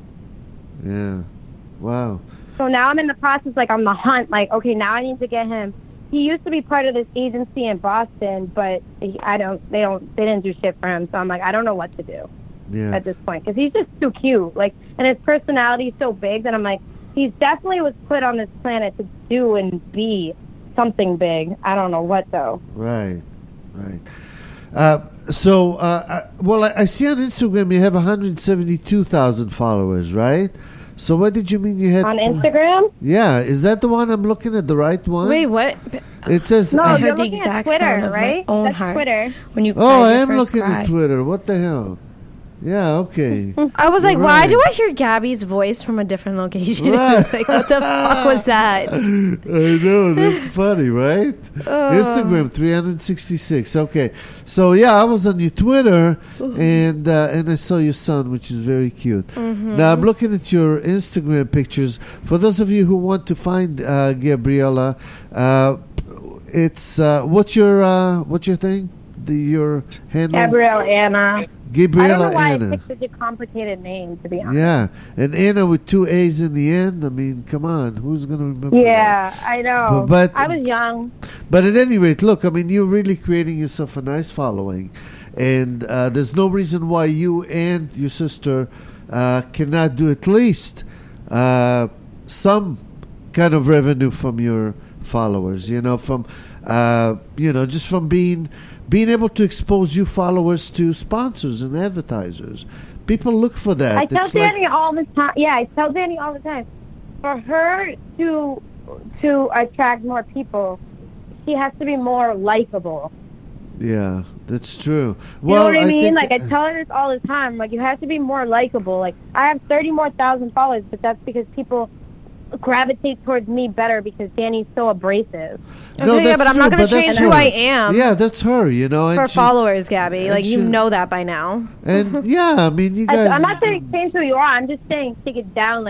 C: Yeah. Wow.
E: So now I'm in the process, like, on the hunt. Like, okay, now I need to get him. He used to be part of this agency in Boston, but he, I don't. They don't. They didn't do shit for him. So I'm like, I don't know what to do
C: Yeah.
E: at this point because he's just too cute. Like, and his personality is so big that I'm like, he definitely was put on this planet to do and be something big. I don't know what though.
C: Right. Right. Uh, so, uh, I, well, I, I see on Instagram you have one hundred seventy-two thousand followers, right? So, what did you mean you had?
E: On Instagram?
C: Yeah, is that the one I'm looking at? The right one?
D: Wait, what?
C: It says.
E: No,
C: uh,
E: you're
F: heard the
E: looking at
F: exact
E: Twitter,
F: sound of my
E: right?
F: own
E: That's
F: heart.
E: Twitter.
F: When you
C: oh,
F: cried
C: I
F: your
C: am
F: first
C: looking
F: cry.
C: at Twitter. What the hell? Yeah. Okay.
D: I was like,
C: You're
D: why
C: right.
D: do I hear Gabby's voice from a different location?
C: Right.
D: I was like, what the fuck was that?
C: I know, that's funny, right? Instagram three hundred sixty-six. Okay, so yeah, I was on your Twitter and uh, and I saw your son, which is very cute. Now I'm looking at your Instagram pictures. For those of you who want to find uh, Gabriella, uh, it's uh, what's your uh, what's your thing? The your handle?
E: Gabrielle Anna. I
C: Gabriella
E: don't know why
C: Anna.
E: I picked such a complicated name, to be honest.
C: Yeah, and Anna with two A's in the end. I mean, come on, who's gonna remember? that?
E: Yeah, I know.
C: But- but-
E: I was young.
C: But at any rate, look, I mean, you're really creating yourself a nice following, and uh, there's no reason why you and your sister uh, cannot do at least uh, some kind of revenue from your followers. You know, from uh, you know, just from being being able to expose you followers to sponsors and advertisers. People look for that.
E: I tell
C: It's like-
E: Danny all the time. Yeah, I tell Danny all the time. For her to to attract more people, she has to be more likable.
C: yeah, that's true.
E: You know what I mean? Like, I tell her this all the time. Like, you have to be more likable. Like, I have thirty more thousand followers, but that's because people gravitate towards me better because Danny's so abrasive.
C: No,
D: Okay, yeah,
C: that's
D: but I'm
C: true,
D: not going
C: but
D: to change
C: that's
D: who
C: her.
D: I am
C: Yeah, that's her, you know.
D: for
C: and she-
D: followers, Gabby.
C: and
D: Like, you
C: she-
D: know that by now.
C: And yeah, I mean, you
E: I,
C: guys.
E: I'm not saying change who you are. I'm just saying take it down. Like,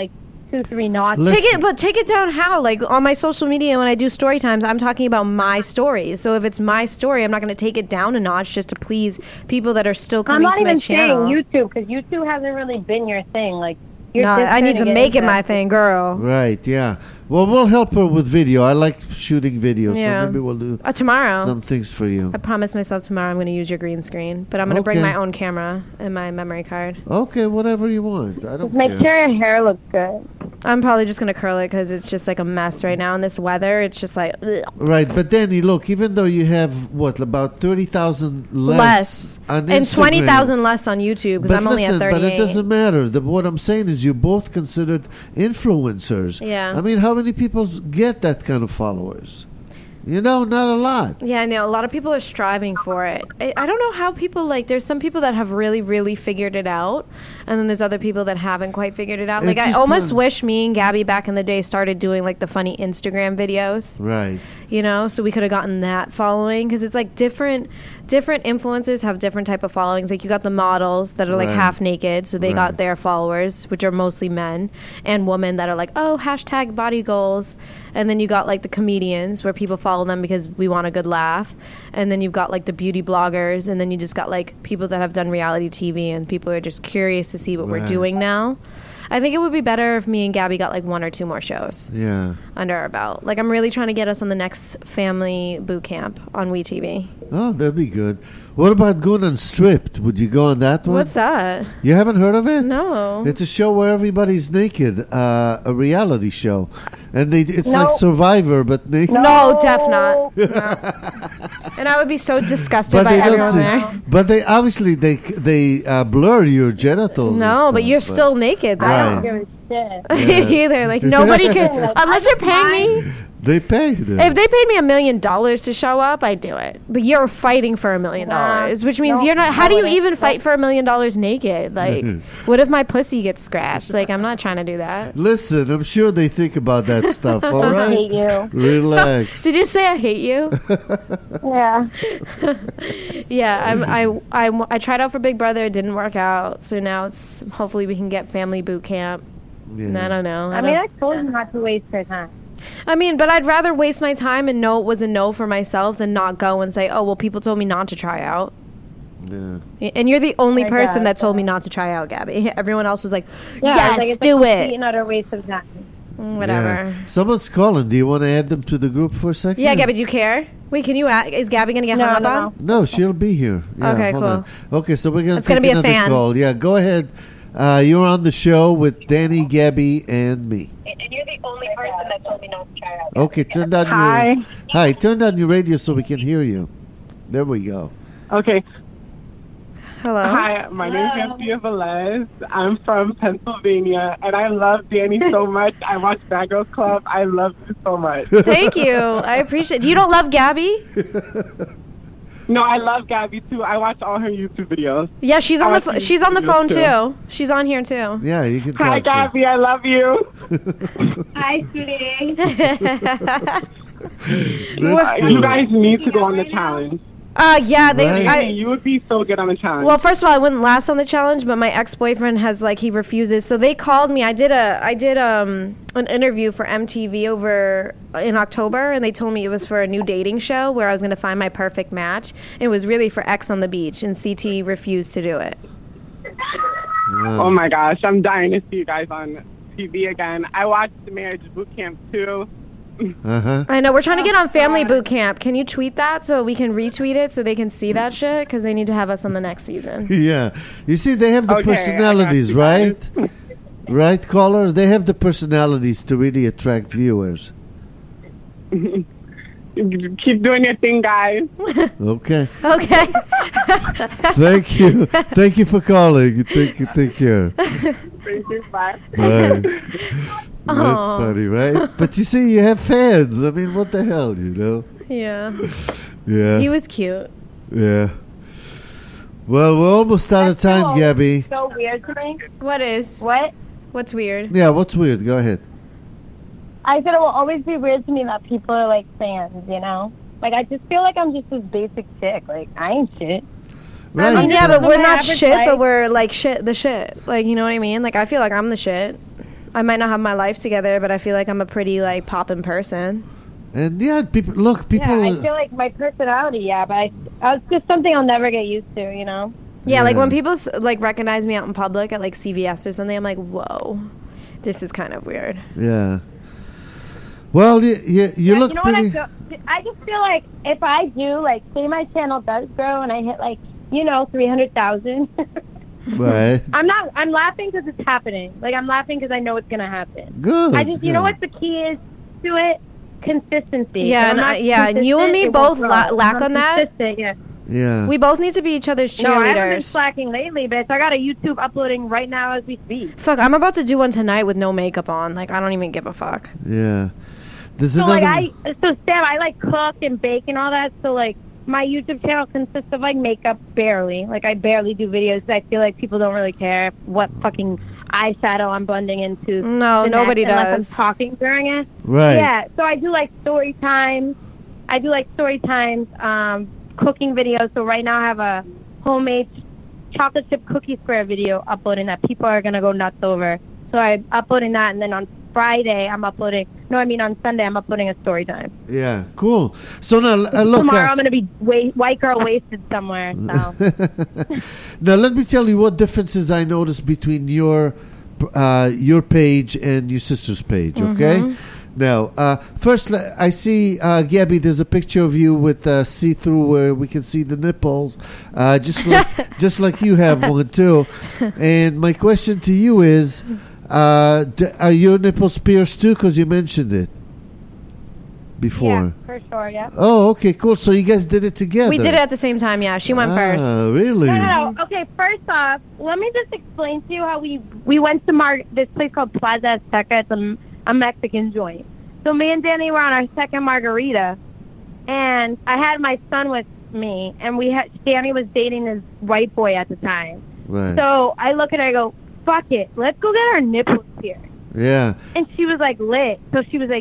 E: two, three knots.
C: Listen.
D: Take it, but take it down how? Like on my social media when I do story times, I'm talking about my stories. So if it's my story, I'm not going to take it down a notch just to please people that are still
E: I'm
D: coming
E: not
D: to my
E: even
D: channel.
E: saying YouTube, because YouTube hasn't really been your thing. Like, you're
D: No,
E: just
D: I need
E: trying
D: to
E: get
D: make it
E: into
D: my thing, girl.
C: Right, yeah. Well, we'll help her with video. I like shooting video,
D: Yeah.
C: so maybe we'll do
D: Uh, tomorrow.
C: some things for you.
D: I promised myself tomorrow I'm going to use your green screen, but I'm going to bring
C: Okay.
D: my own camera and my memory card.
C: Okay, whatever you want. I don't
E: Just make
C: care.
E: sure your hair looks good.
D: I'm probably just going to curl it because it's just like a mess right now in this weather. It's just like ugh.
C: Right, but Danny, look, even though you have, what, about thirty thousand less,
D: less
C: on
D: and
C: Instagram,
D: twenty thousand less on YouTube because
C: but
D: I'm only
C: listen,
D: at
C: but it
D: thirty-eight.
C: doesn't matter. The, what I'm saying is you're both considered influencers.
D: Yeah.
C: I mean, how many people s- get that kind of followers? You know, not a lot.
D: Yeah, I know. A lot of people are striving for it. I, I don't know how people, like, there's some people that have really, really figured it out, and then there's other people that haven't quite figured it out.
C: It's
D: Like, I
C: just
D: almost
C: fun.
D: wish me and Gabby back in the day started doing, like, the funny Instagram videos,
C: Right.
D: you know, so we could have gotten that following, because it's, like, different different influencers have different type of followings. Like, you got the models that are, like,
C: Right.
D: half naked, so they
C: Right.
D: got their followers, which are mostly men, and women that are like, oh, hashtag body goals. And then you got, like, the comedians, where people follow them because we want a good laugh. And then you've got, like, the beauty bloggers, and then you just got, like, people that have done reality T V, and people are just curious to see what we're
C: Right.
D: doing now. I think it would be better if me and Gabby got, like, one or two more shows
C: Yeah.
D: under our belt. Like, I'm really trying to get us on the next family boot camp on WeTV.
C: Oh, that'd be good. What about going on Stripped? Would you go on that one?
D: What's that?
C: You haven't heard of it?
D: No.
C: It's a show where everybody's naked, uh, a reality show, and they it's
E: No.
C: like Survivor but naked.
D: No, def not. No. And I would be so disgusted
C: But
D: by
C: they don't
D: everyone
C: see.
D: there.
C: But they obviously they they uh, blur your genitals. and
D: No, but
C: stuff,
D: you're still naked, though.
E: I
C: Right.
E: don't give a shit.
C: Yeah.
D: Either. Like, nobody can. Unless you're paying me.
C: They paid. it.
D: If they paid me a million dollars to show up, I'd do it. But you're fighting for a million
E: Nah.
D: dollars, which means
E: No,
D: you're not.
E: I
D: How do you
E: wouldn't.
D: even fight for a million dollars naked? Like, what if my pussy gets scratched? Like, I'm not trying to do that.
C: Listen, I'm sure they think about that stuff. All
E: I
C: right,
E: hate you.
C: relax.
D: Did you say I hate you?
E: Yeah.
D: Yeah, I'm, I, I, I tried out for Big Brother. It didn't work out. So now it's hopefully we can get family boot camp.
C: Yeah.
D: And I don't know. I,
E: I mean,
D: don't-
E: I told you not to waste your time.
D: I mean, but I'd rather waste my time and know it was a no for myself than not go and say, oh, well, people told me not to try out.
C: Yeah.
D: And you're the only
E: I
D: person that
E: guess,
D: told me
E: yeah.
D: not to try out, Gabby. Everyone else was like,
E: Yeah,
D: yes,
E: it's like, it's
D: do
E: a complete
D: it.
E: and utter waste of time.
D: Mm, Whatever.
C: Yeah. Someone's calling. Do you want to add them to the group for a second?
D: Yeah, Gabby, do you care? Wait, can you add? Is Gabby going to get
E: No,
D: hung up
E: no,
D: on?
C: No, she'll be here. Yeah,
D: Okay,
C: hold
D: cool.
C: on. Okay, so we're gonna
D: It's
C: take
D: gonna be a
C: another
D: fan.
C: call. Yeah, go ahead. Uh, you're on the show with Danny, Gabby, and me.
E: And you're the only person that told me not to try out.
C: Okay, turn down
F: Hi.
C: your hi. Turn down your radio so we can hear you. There we go.
F: Okay.
D: Hello?
F: Hi, my name is Anthea Velez. I'm from Pennsylvania, and I love Danny so much. I watch Bad Girls Club. I love you so much.
D: Thank you. I appreciate it. You don't love Gabby?
F: No, I love Gabby, too. I watch all her YouTube videos.
D: Yeah, she's on
F: I
D: the
F: like
D: pho-
F: you-
D: she's on the
F: you
D: phone,
F: too.
D: too. She's on here, too.
C: Yeah, you can.
F: Hi,
C: talk to her.
F: Gabby. I love you.
E: Hi, sweetie.
C: That's
F: Uh,
C: cool.
F: you guys need to go on the challenge.
D: Uh, yeah, they.
C: Right.
D: I,
F: Danny, you would be so good on the challenge.
D: Well, first of all, I wouldn't last on the challenge, but my ex-boyfriend has like he refuses. So they called me. I did a I did um an interview for M T V over in October, and they told me it was for a new dating show where I was going to find my perfect match. It was really for X on the Beach, and C T refused to do it.
F: oh, my gosh. I'm dying to see you guys on T V again. I watched the Marriage Boot Camp, too.
C: Uh huh.
D: I know we're trying to get on Family Boot Camp. Can you tweet that so we can retweet it so they can see that shit? Because they need to have us on the next season.
C: Yeah. You see, they have the
F: Okay, I got
C: personalities,
F: you guys.
C: right? Right, caller. They have the personalities to really attract viewers.
F: Keep doing your thing, guys.
C: Okay.
D: Okay.
C: Thank you. Thank you for calling. Take take care.
F: Thank you. Bye.
C: Bye. That's
D: Aw.
C: funny, right? But you see, you have fans. I mean, what the hell, you know?
D: Yeah.
C: Yeah.
D: He was cute.
C: Yeah. Well, we're almost out of time,
E: so,
C: Gabby.
E: so weird to me.
D: What is?
E: What?
D: What's weird?
C: Yeah, what's weird? Go ahead.
E: I said it will always be weird to me that people are like fans, you know? Like, I just feel like I'm just this basic chick. Like, I ain't shit.
C: Right.
D: I mean, yeah,
E: but
D: but we're
E: my
D: not
E: average
D: shit,
E: life-
D: but we're like shit, the shit. Like, you know what I mean? Like, I feel like I'm the shit. I might not have my life together, but I feel like I'm a pretty like poppin' person.
C: And yeah, people look. People.
E: Yeah, I feel like my personality, yeah, but I, uh, it's just something I'll never get used to, you know?
D: Yeah, like
C: Yeah.
D: when people s- like recognize me out in public at like C V S or something, I'm like, whoa, this is kind of weird.
C: Yeah. Well, you you, you
E: Yeah,
C: look
E: you know
C: pretty.
E: what I feel? I just feel like if I do, like, say my channel does grow and I hit, like, you know, three hundred thousand,
C: Right.
E: I'm not, I'm laughing because it's happening. Like, I'm laughing because I know it's going to happen.
C: Good.
E: I just, you
C: yeah.
E: know what the key is to it? Consistency.
D: Yeah,
E: If I'm
D: and
E: not
D: I- yeah, and you and
E: consistent,
D: me
E: it
D: both
E: won't
D: la-
E: grow.
D: lack
E: If
D: on
E: I'm
D: that.
E: consistent, Yeah.
C: Yeah.
D: We both need to be each other's
E: No, I haven't been
D: cheerleaders.
E: slacking lately, bitch. I got a YouTube uploading right now as we speak.
D: Fuck, I'm about to do one tonight with no makeup on. Like, I don't even give a fuck.
C: yeah. There's
E: So
C: another.
E: like I, so Sam, I like cook and bake and all that. So like my YouTube channel consists of like makeup barely. Like I barely do videos. I feel like people don't really care what fucking eyeshadow I'm blending into.
D: No,
E: the
D: nobody
E: neck unless
D: does.
E: I'm talking during it.
C: right.
E: Yeah. So I do like story times. I do like story times, um, cooking videos. So right now I have a homemade chocolate chip cookie square video uploading that people are gonna go nuts over. So I'm uploading that, and then on Friday I'm uploading. No, I mean on Sunday I'm uploading a story time.
C: Yeah. Cool. So now uh, look.
E: Tomorrow
C: uh,
E: I'm gonna be wa- white girl wasted somewhere. So
C: now let me tell you what differences I noticed between your uh, your page and your sister's page. Okay. Now, uh, first le- I see uh, Gabby. There's a picture of you with uh, see-through where we can see the nipples, uh, just like just like you have one too. And my question to you is, uh, d- are your nipples pierced too? Because you mentioned it before.
E: yeah, for sure. Yeah.
C: Oh, okay, cool. So you guys did it together.
D: We did it at the same time, yeah. She went first.
C: Ah, really?
E: No, no, no. Okay, first off, let me just explain to you how we we went to Mar- this place called Plaza Azteca. It's a, a Mexican joint. So me and Danny were on our second margarita, and I had my son with me, and we had Danny was dating this white boy at the time.
C: Right.
E: So I look at her, I go, "Fuck it, let's go get our nipples pierced."
C: yeah.
E: And she was like lit. So she was like,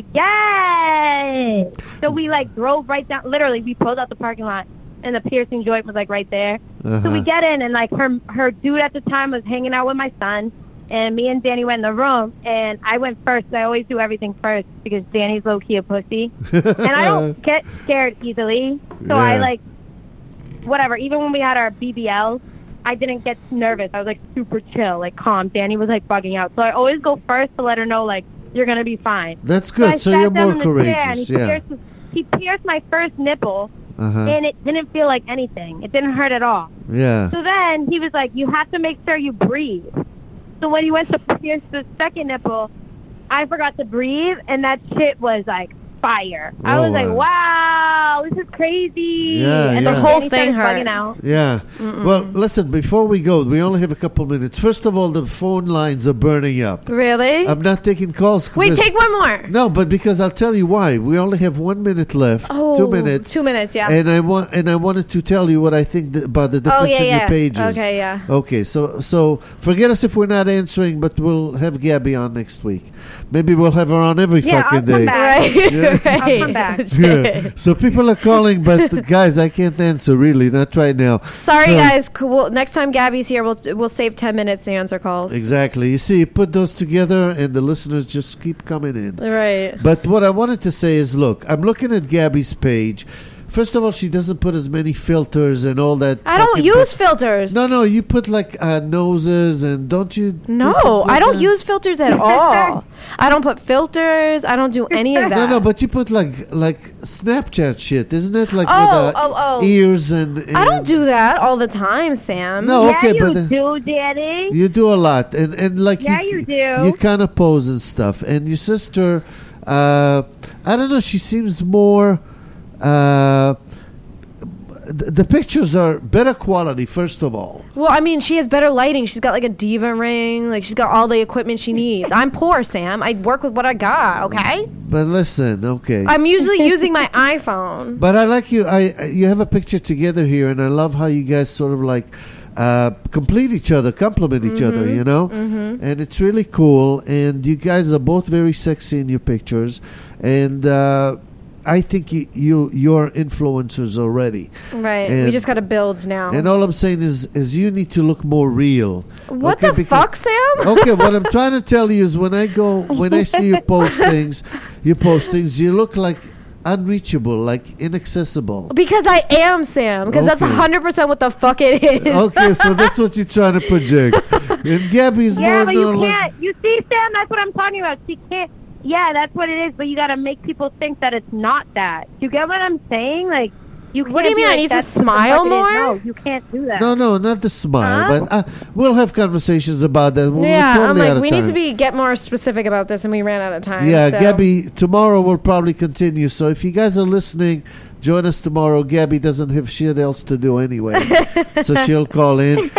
E: yay! So we like drove right down. Literally, we pulled out the parking lot, and the piercing joint was like right there.
C: Uh-huh.
E: So we get in, and like her her dude at the time was hanging out with my son, and me and Danny went in the room, and I went first. I always do everything first because Danny's low key a pussy, and I don't get scared easily. So I
C: Yeah.
E: like whatever. Even when we had our B B Ls, I didn't get nervous. I was like super chill, like calm. Danny was like bugging out, so I always go first to let her know like you're gonna be fine.
C: That's
E: I
C: good. So
E: sat
C: you're
E: down
C: more
E: in the chair, and
C: courageous.
E: he
C: Yeah.
E: pierced, he pierced my first nipple,
C: Uh-huh.
E: and it didn't feel like anything. It didn't hurt at all.
C: Yeah.
E: So then he was like, you have to make sure you breathe. So when he went to pierce the second nipple, I forgot to breathe, and that shit was like fire. I
C: Oh,
E: was like,
C: wow.
E: wow, this is crazy.
C: Yeah,
E: and
C: yeah.
E: the
C: The
D: whole
E: Danny
D: thing
E: started
D: hurt.
E: bugging out.
C: Yeah. Well, listen, before we go, we only have a couple minutes. First of all, the phone lines are burning up.
D: Really?
C: I'm not taking calls.
D: Wait,
C: because-
D: take one more.
C: No, but because I'll tell you why. We only have one minute left.
D: Oh,
C: two minutes.
D: Two minutes, yeah.
C: And I want and I wanted to tell you what I think th- about the
D: oh,
C: difference
D: yeah,
C: in
D: yeah.
C: your pages.
D: Okay, yeah.
C: Okay, so so forget us if we're not answering, but we'll have Gabby on next week. Maybe we'll have her on every
E: Yeah,
C: fucking
E: I'll come
C: day.
E: back.
D: Right,
C: Yeah.
D: right.
E: I'll come back.
C: Yeah. So people are calling, but guys, I can't answer really, not right now.
D: Sorry,
C: So-
D: guys. Cool. Next time Gabby's here, we'll we'll save ten minutes to answer calls.
C: Exactly. You see, you put those together, and the listeners just keep coming in.
D: Right.
C: But what I wanted to say is, look, I'm looking at Gabby's page. First of all, she doesn't put as many filters and all that.
D: I don't
C: fucking
D: use
C: bu-
D: filters.
C: No, no, you put like uh, noses and don't you? do
D: No,
C: things like
D: I don't
C: that?
D: use filters at all. I don't put filters. I don't do any of that.
C: No, no, but you put like like Snapchat shit, isn't it? Like
D: Oh,
C: with uh,
D: oh, oh.
C: ears and, and.
D: I don't do that all the time, Sam.
C: No,
E: Yeah,
C: okay,
E: you
C: but uh,
E: do, Danny.
C: you do a lot, and and like
E: Yeah, you do.
C: You kind of pose and stuff, and your sister, uh, I don't know, she seems more. Uh, th- the pictures are better quality, first of all.
D: Well, I mean, she has better lighting. She's got like a diva ring. Like she's got all the equipment she needs. I'm poor, Sam. I work with what I got. Okay.
C: But listen, okay.
D: I'm usually using my iPhone.
C: But I like you. I I- you have a picture together here, and I love how you guys sort of like uh, complete each other, complement each other.
D: Mm-hmm.
C: You know, and it's really cool. And you guys are both very sexy in your pictures, and uh, I think you, you you're influencers already.
D: Right.
C: And-
D: we just got to build now.
C: And all I'm saying is, is you need to look more real.
D: what
C: okay,
D: the
C: because-
D: fuck, Sam?
C: Okay, what I'm trying to tell you is when I go, when I see you post things, you post things, you look like unreachable, like inaccessible.
D: Because I am, Sam. Because that's
C: Okay.
D: one hundred percent what the fuck it is.
C: Okay, so that's what you're trying to project. And Gabby's
E: Yeah,
C: more
E: but you
C: no, like-
E: can't. You see, Sam, that's what I'm talking about. She can't. Yeah, that's what it is. But you got to make people think that it's not that. You get what I'm saying? Like, you.
D: What do you
E: can't be
D: mean, I
E: like,
D: need to
E: "That's what the
D: smile
E: fuck it is."
D: more?
E: No, you can't do that.
C: No, no, not the smile,
E: Huh?
C: but uh, we'll have conversations about that. We're
D: yeah,
C: totally
D: I'm
C: out
D: like,
C: of
D: we
C: time.
D: need to be get more specific about this, and we ran out of time.
C: Yeah,
D: so.
C: Gabby, tomorrow we'll probably continue. So if you guys are listening, join us tomorrow. Gabby doesn't have shit else to do anyway, so she'll call in.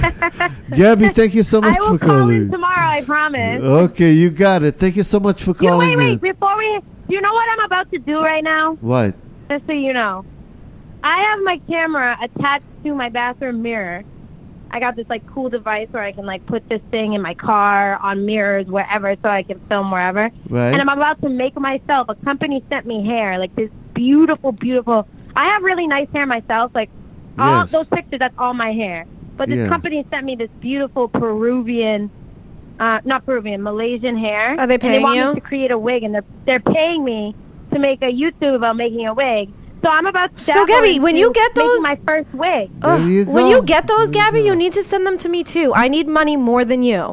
C: Gabby, thank you so much
E: I will
C: for
E: call
C: calling.
E: in tomorrow. I promise.
C: Okay, you got it. Thank you so much for
E: You
C: calling
E: wait, wait.
C: in.
E: Before we, you know what I'm about to do right now?
C: What?
E: Just so you know, I have my camera attached to my bathroom mirror. I got this like cool device where I can like put this thing in my car, on mirrors, wherever, so I can film wherever.
C: Right.
E: And I'm about to make myself. A company sent me hair, like this beautiful, beautiful. I have really nice hair myself. Like all
C: Yes.
E: those pictures, that's all my hair. But this
C: Yeah.
E: company sent me this beautiful Peruvian, uh, not Peruvian, Malaysian hair.
D: Are they
E: And they
D: paying
E: want
D: you?
E: me to create a wig, and they're they're paying me to make a YouTube about making a wig. So I'm about to
D: So,
E: dabble
D: Gabby, when
E: into
D: you get
E: making
D: those-
E: my first wig.
C: There you
D: When
C: go.
D: you get those,
C: There you
D: Gabby,
C: go.
D: you need to send them to me too. I need money more than you.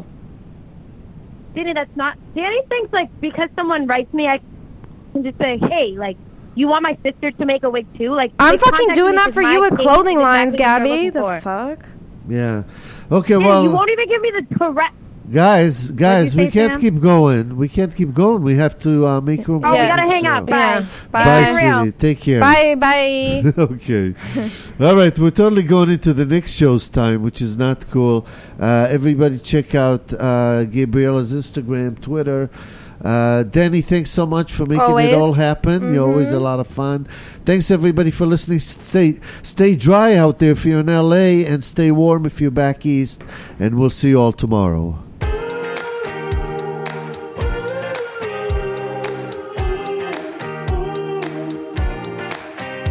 E: Danny, that's not. Danny thinks like because someone writes me, I can just say, hey, like, you want my sister to make a wig too? Like,
D: I'm
E: they
D: fucking
E: contact
D: doing
E: me
D: that
E: because
D: for
E: my
D: you with
E: taste is
D: clothing lines,
E: exactly what
D: Gabby.
E: you're
D: The
E: looking for.
D: fuck?
C: Yeah. Okay,
E: Danny,
C: well,
E: you won't even give me the correct.
C: guys, guys, we
E: say,
C: can't
E: Sam?
C: keep going. We can't keep going. We have to uh, make room
E: Oh,
C: for
E: we
D: Yeah.
E: gotta hang
C: so-
E: up.
D: Yeah.
E: Bye.
D: Bye.
C: Bye,
E: For real.
C: sweetie. Take care.
D: Bye, bye.
C: Okay. All right. We're totally going into the next show's time, which is not cool. Uh, everybody check out uh, Gabriella's Instagram, Twitter. Uh, Danny, thanks so much for making
D: Always.
C: it all happen. You're always a lot of fun. Thanks, everybody, for listening. Stay, stay dry out there if you're in L A, and stay warm if you're back east. And we'll see you all tomorrow.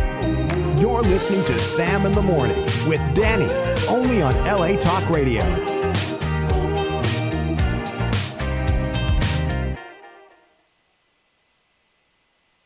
B: You're listening to Sam in the Morning with Danny, only on L A Talk Radio.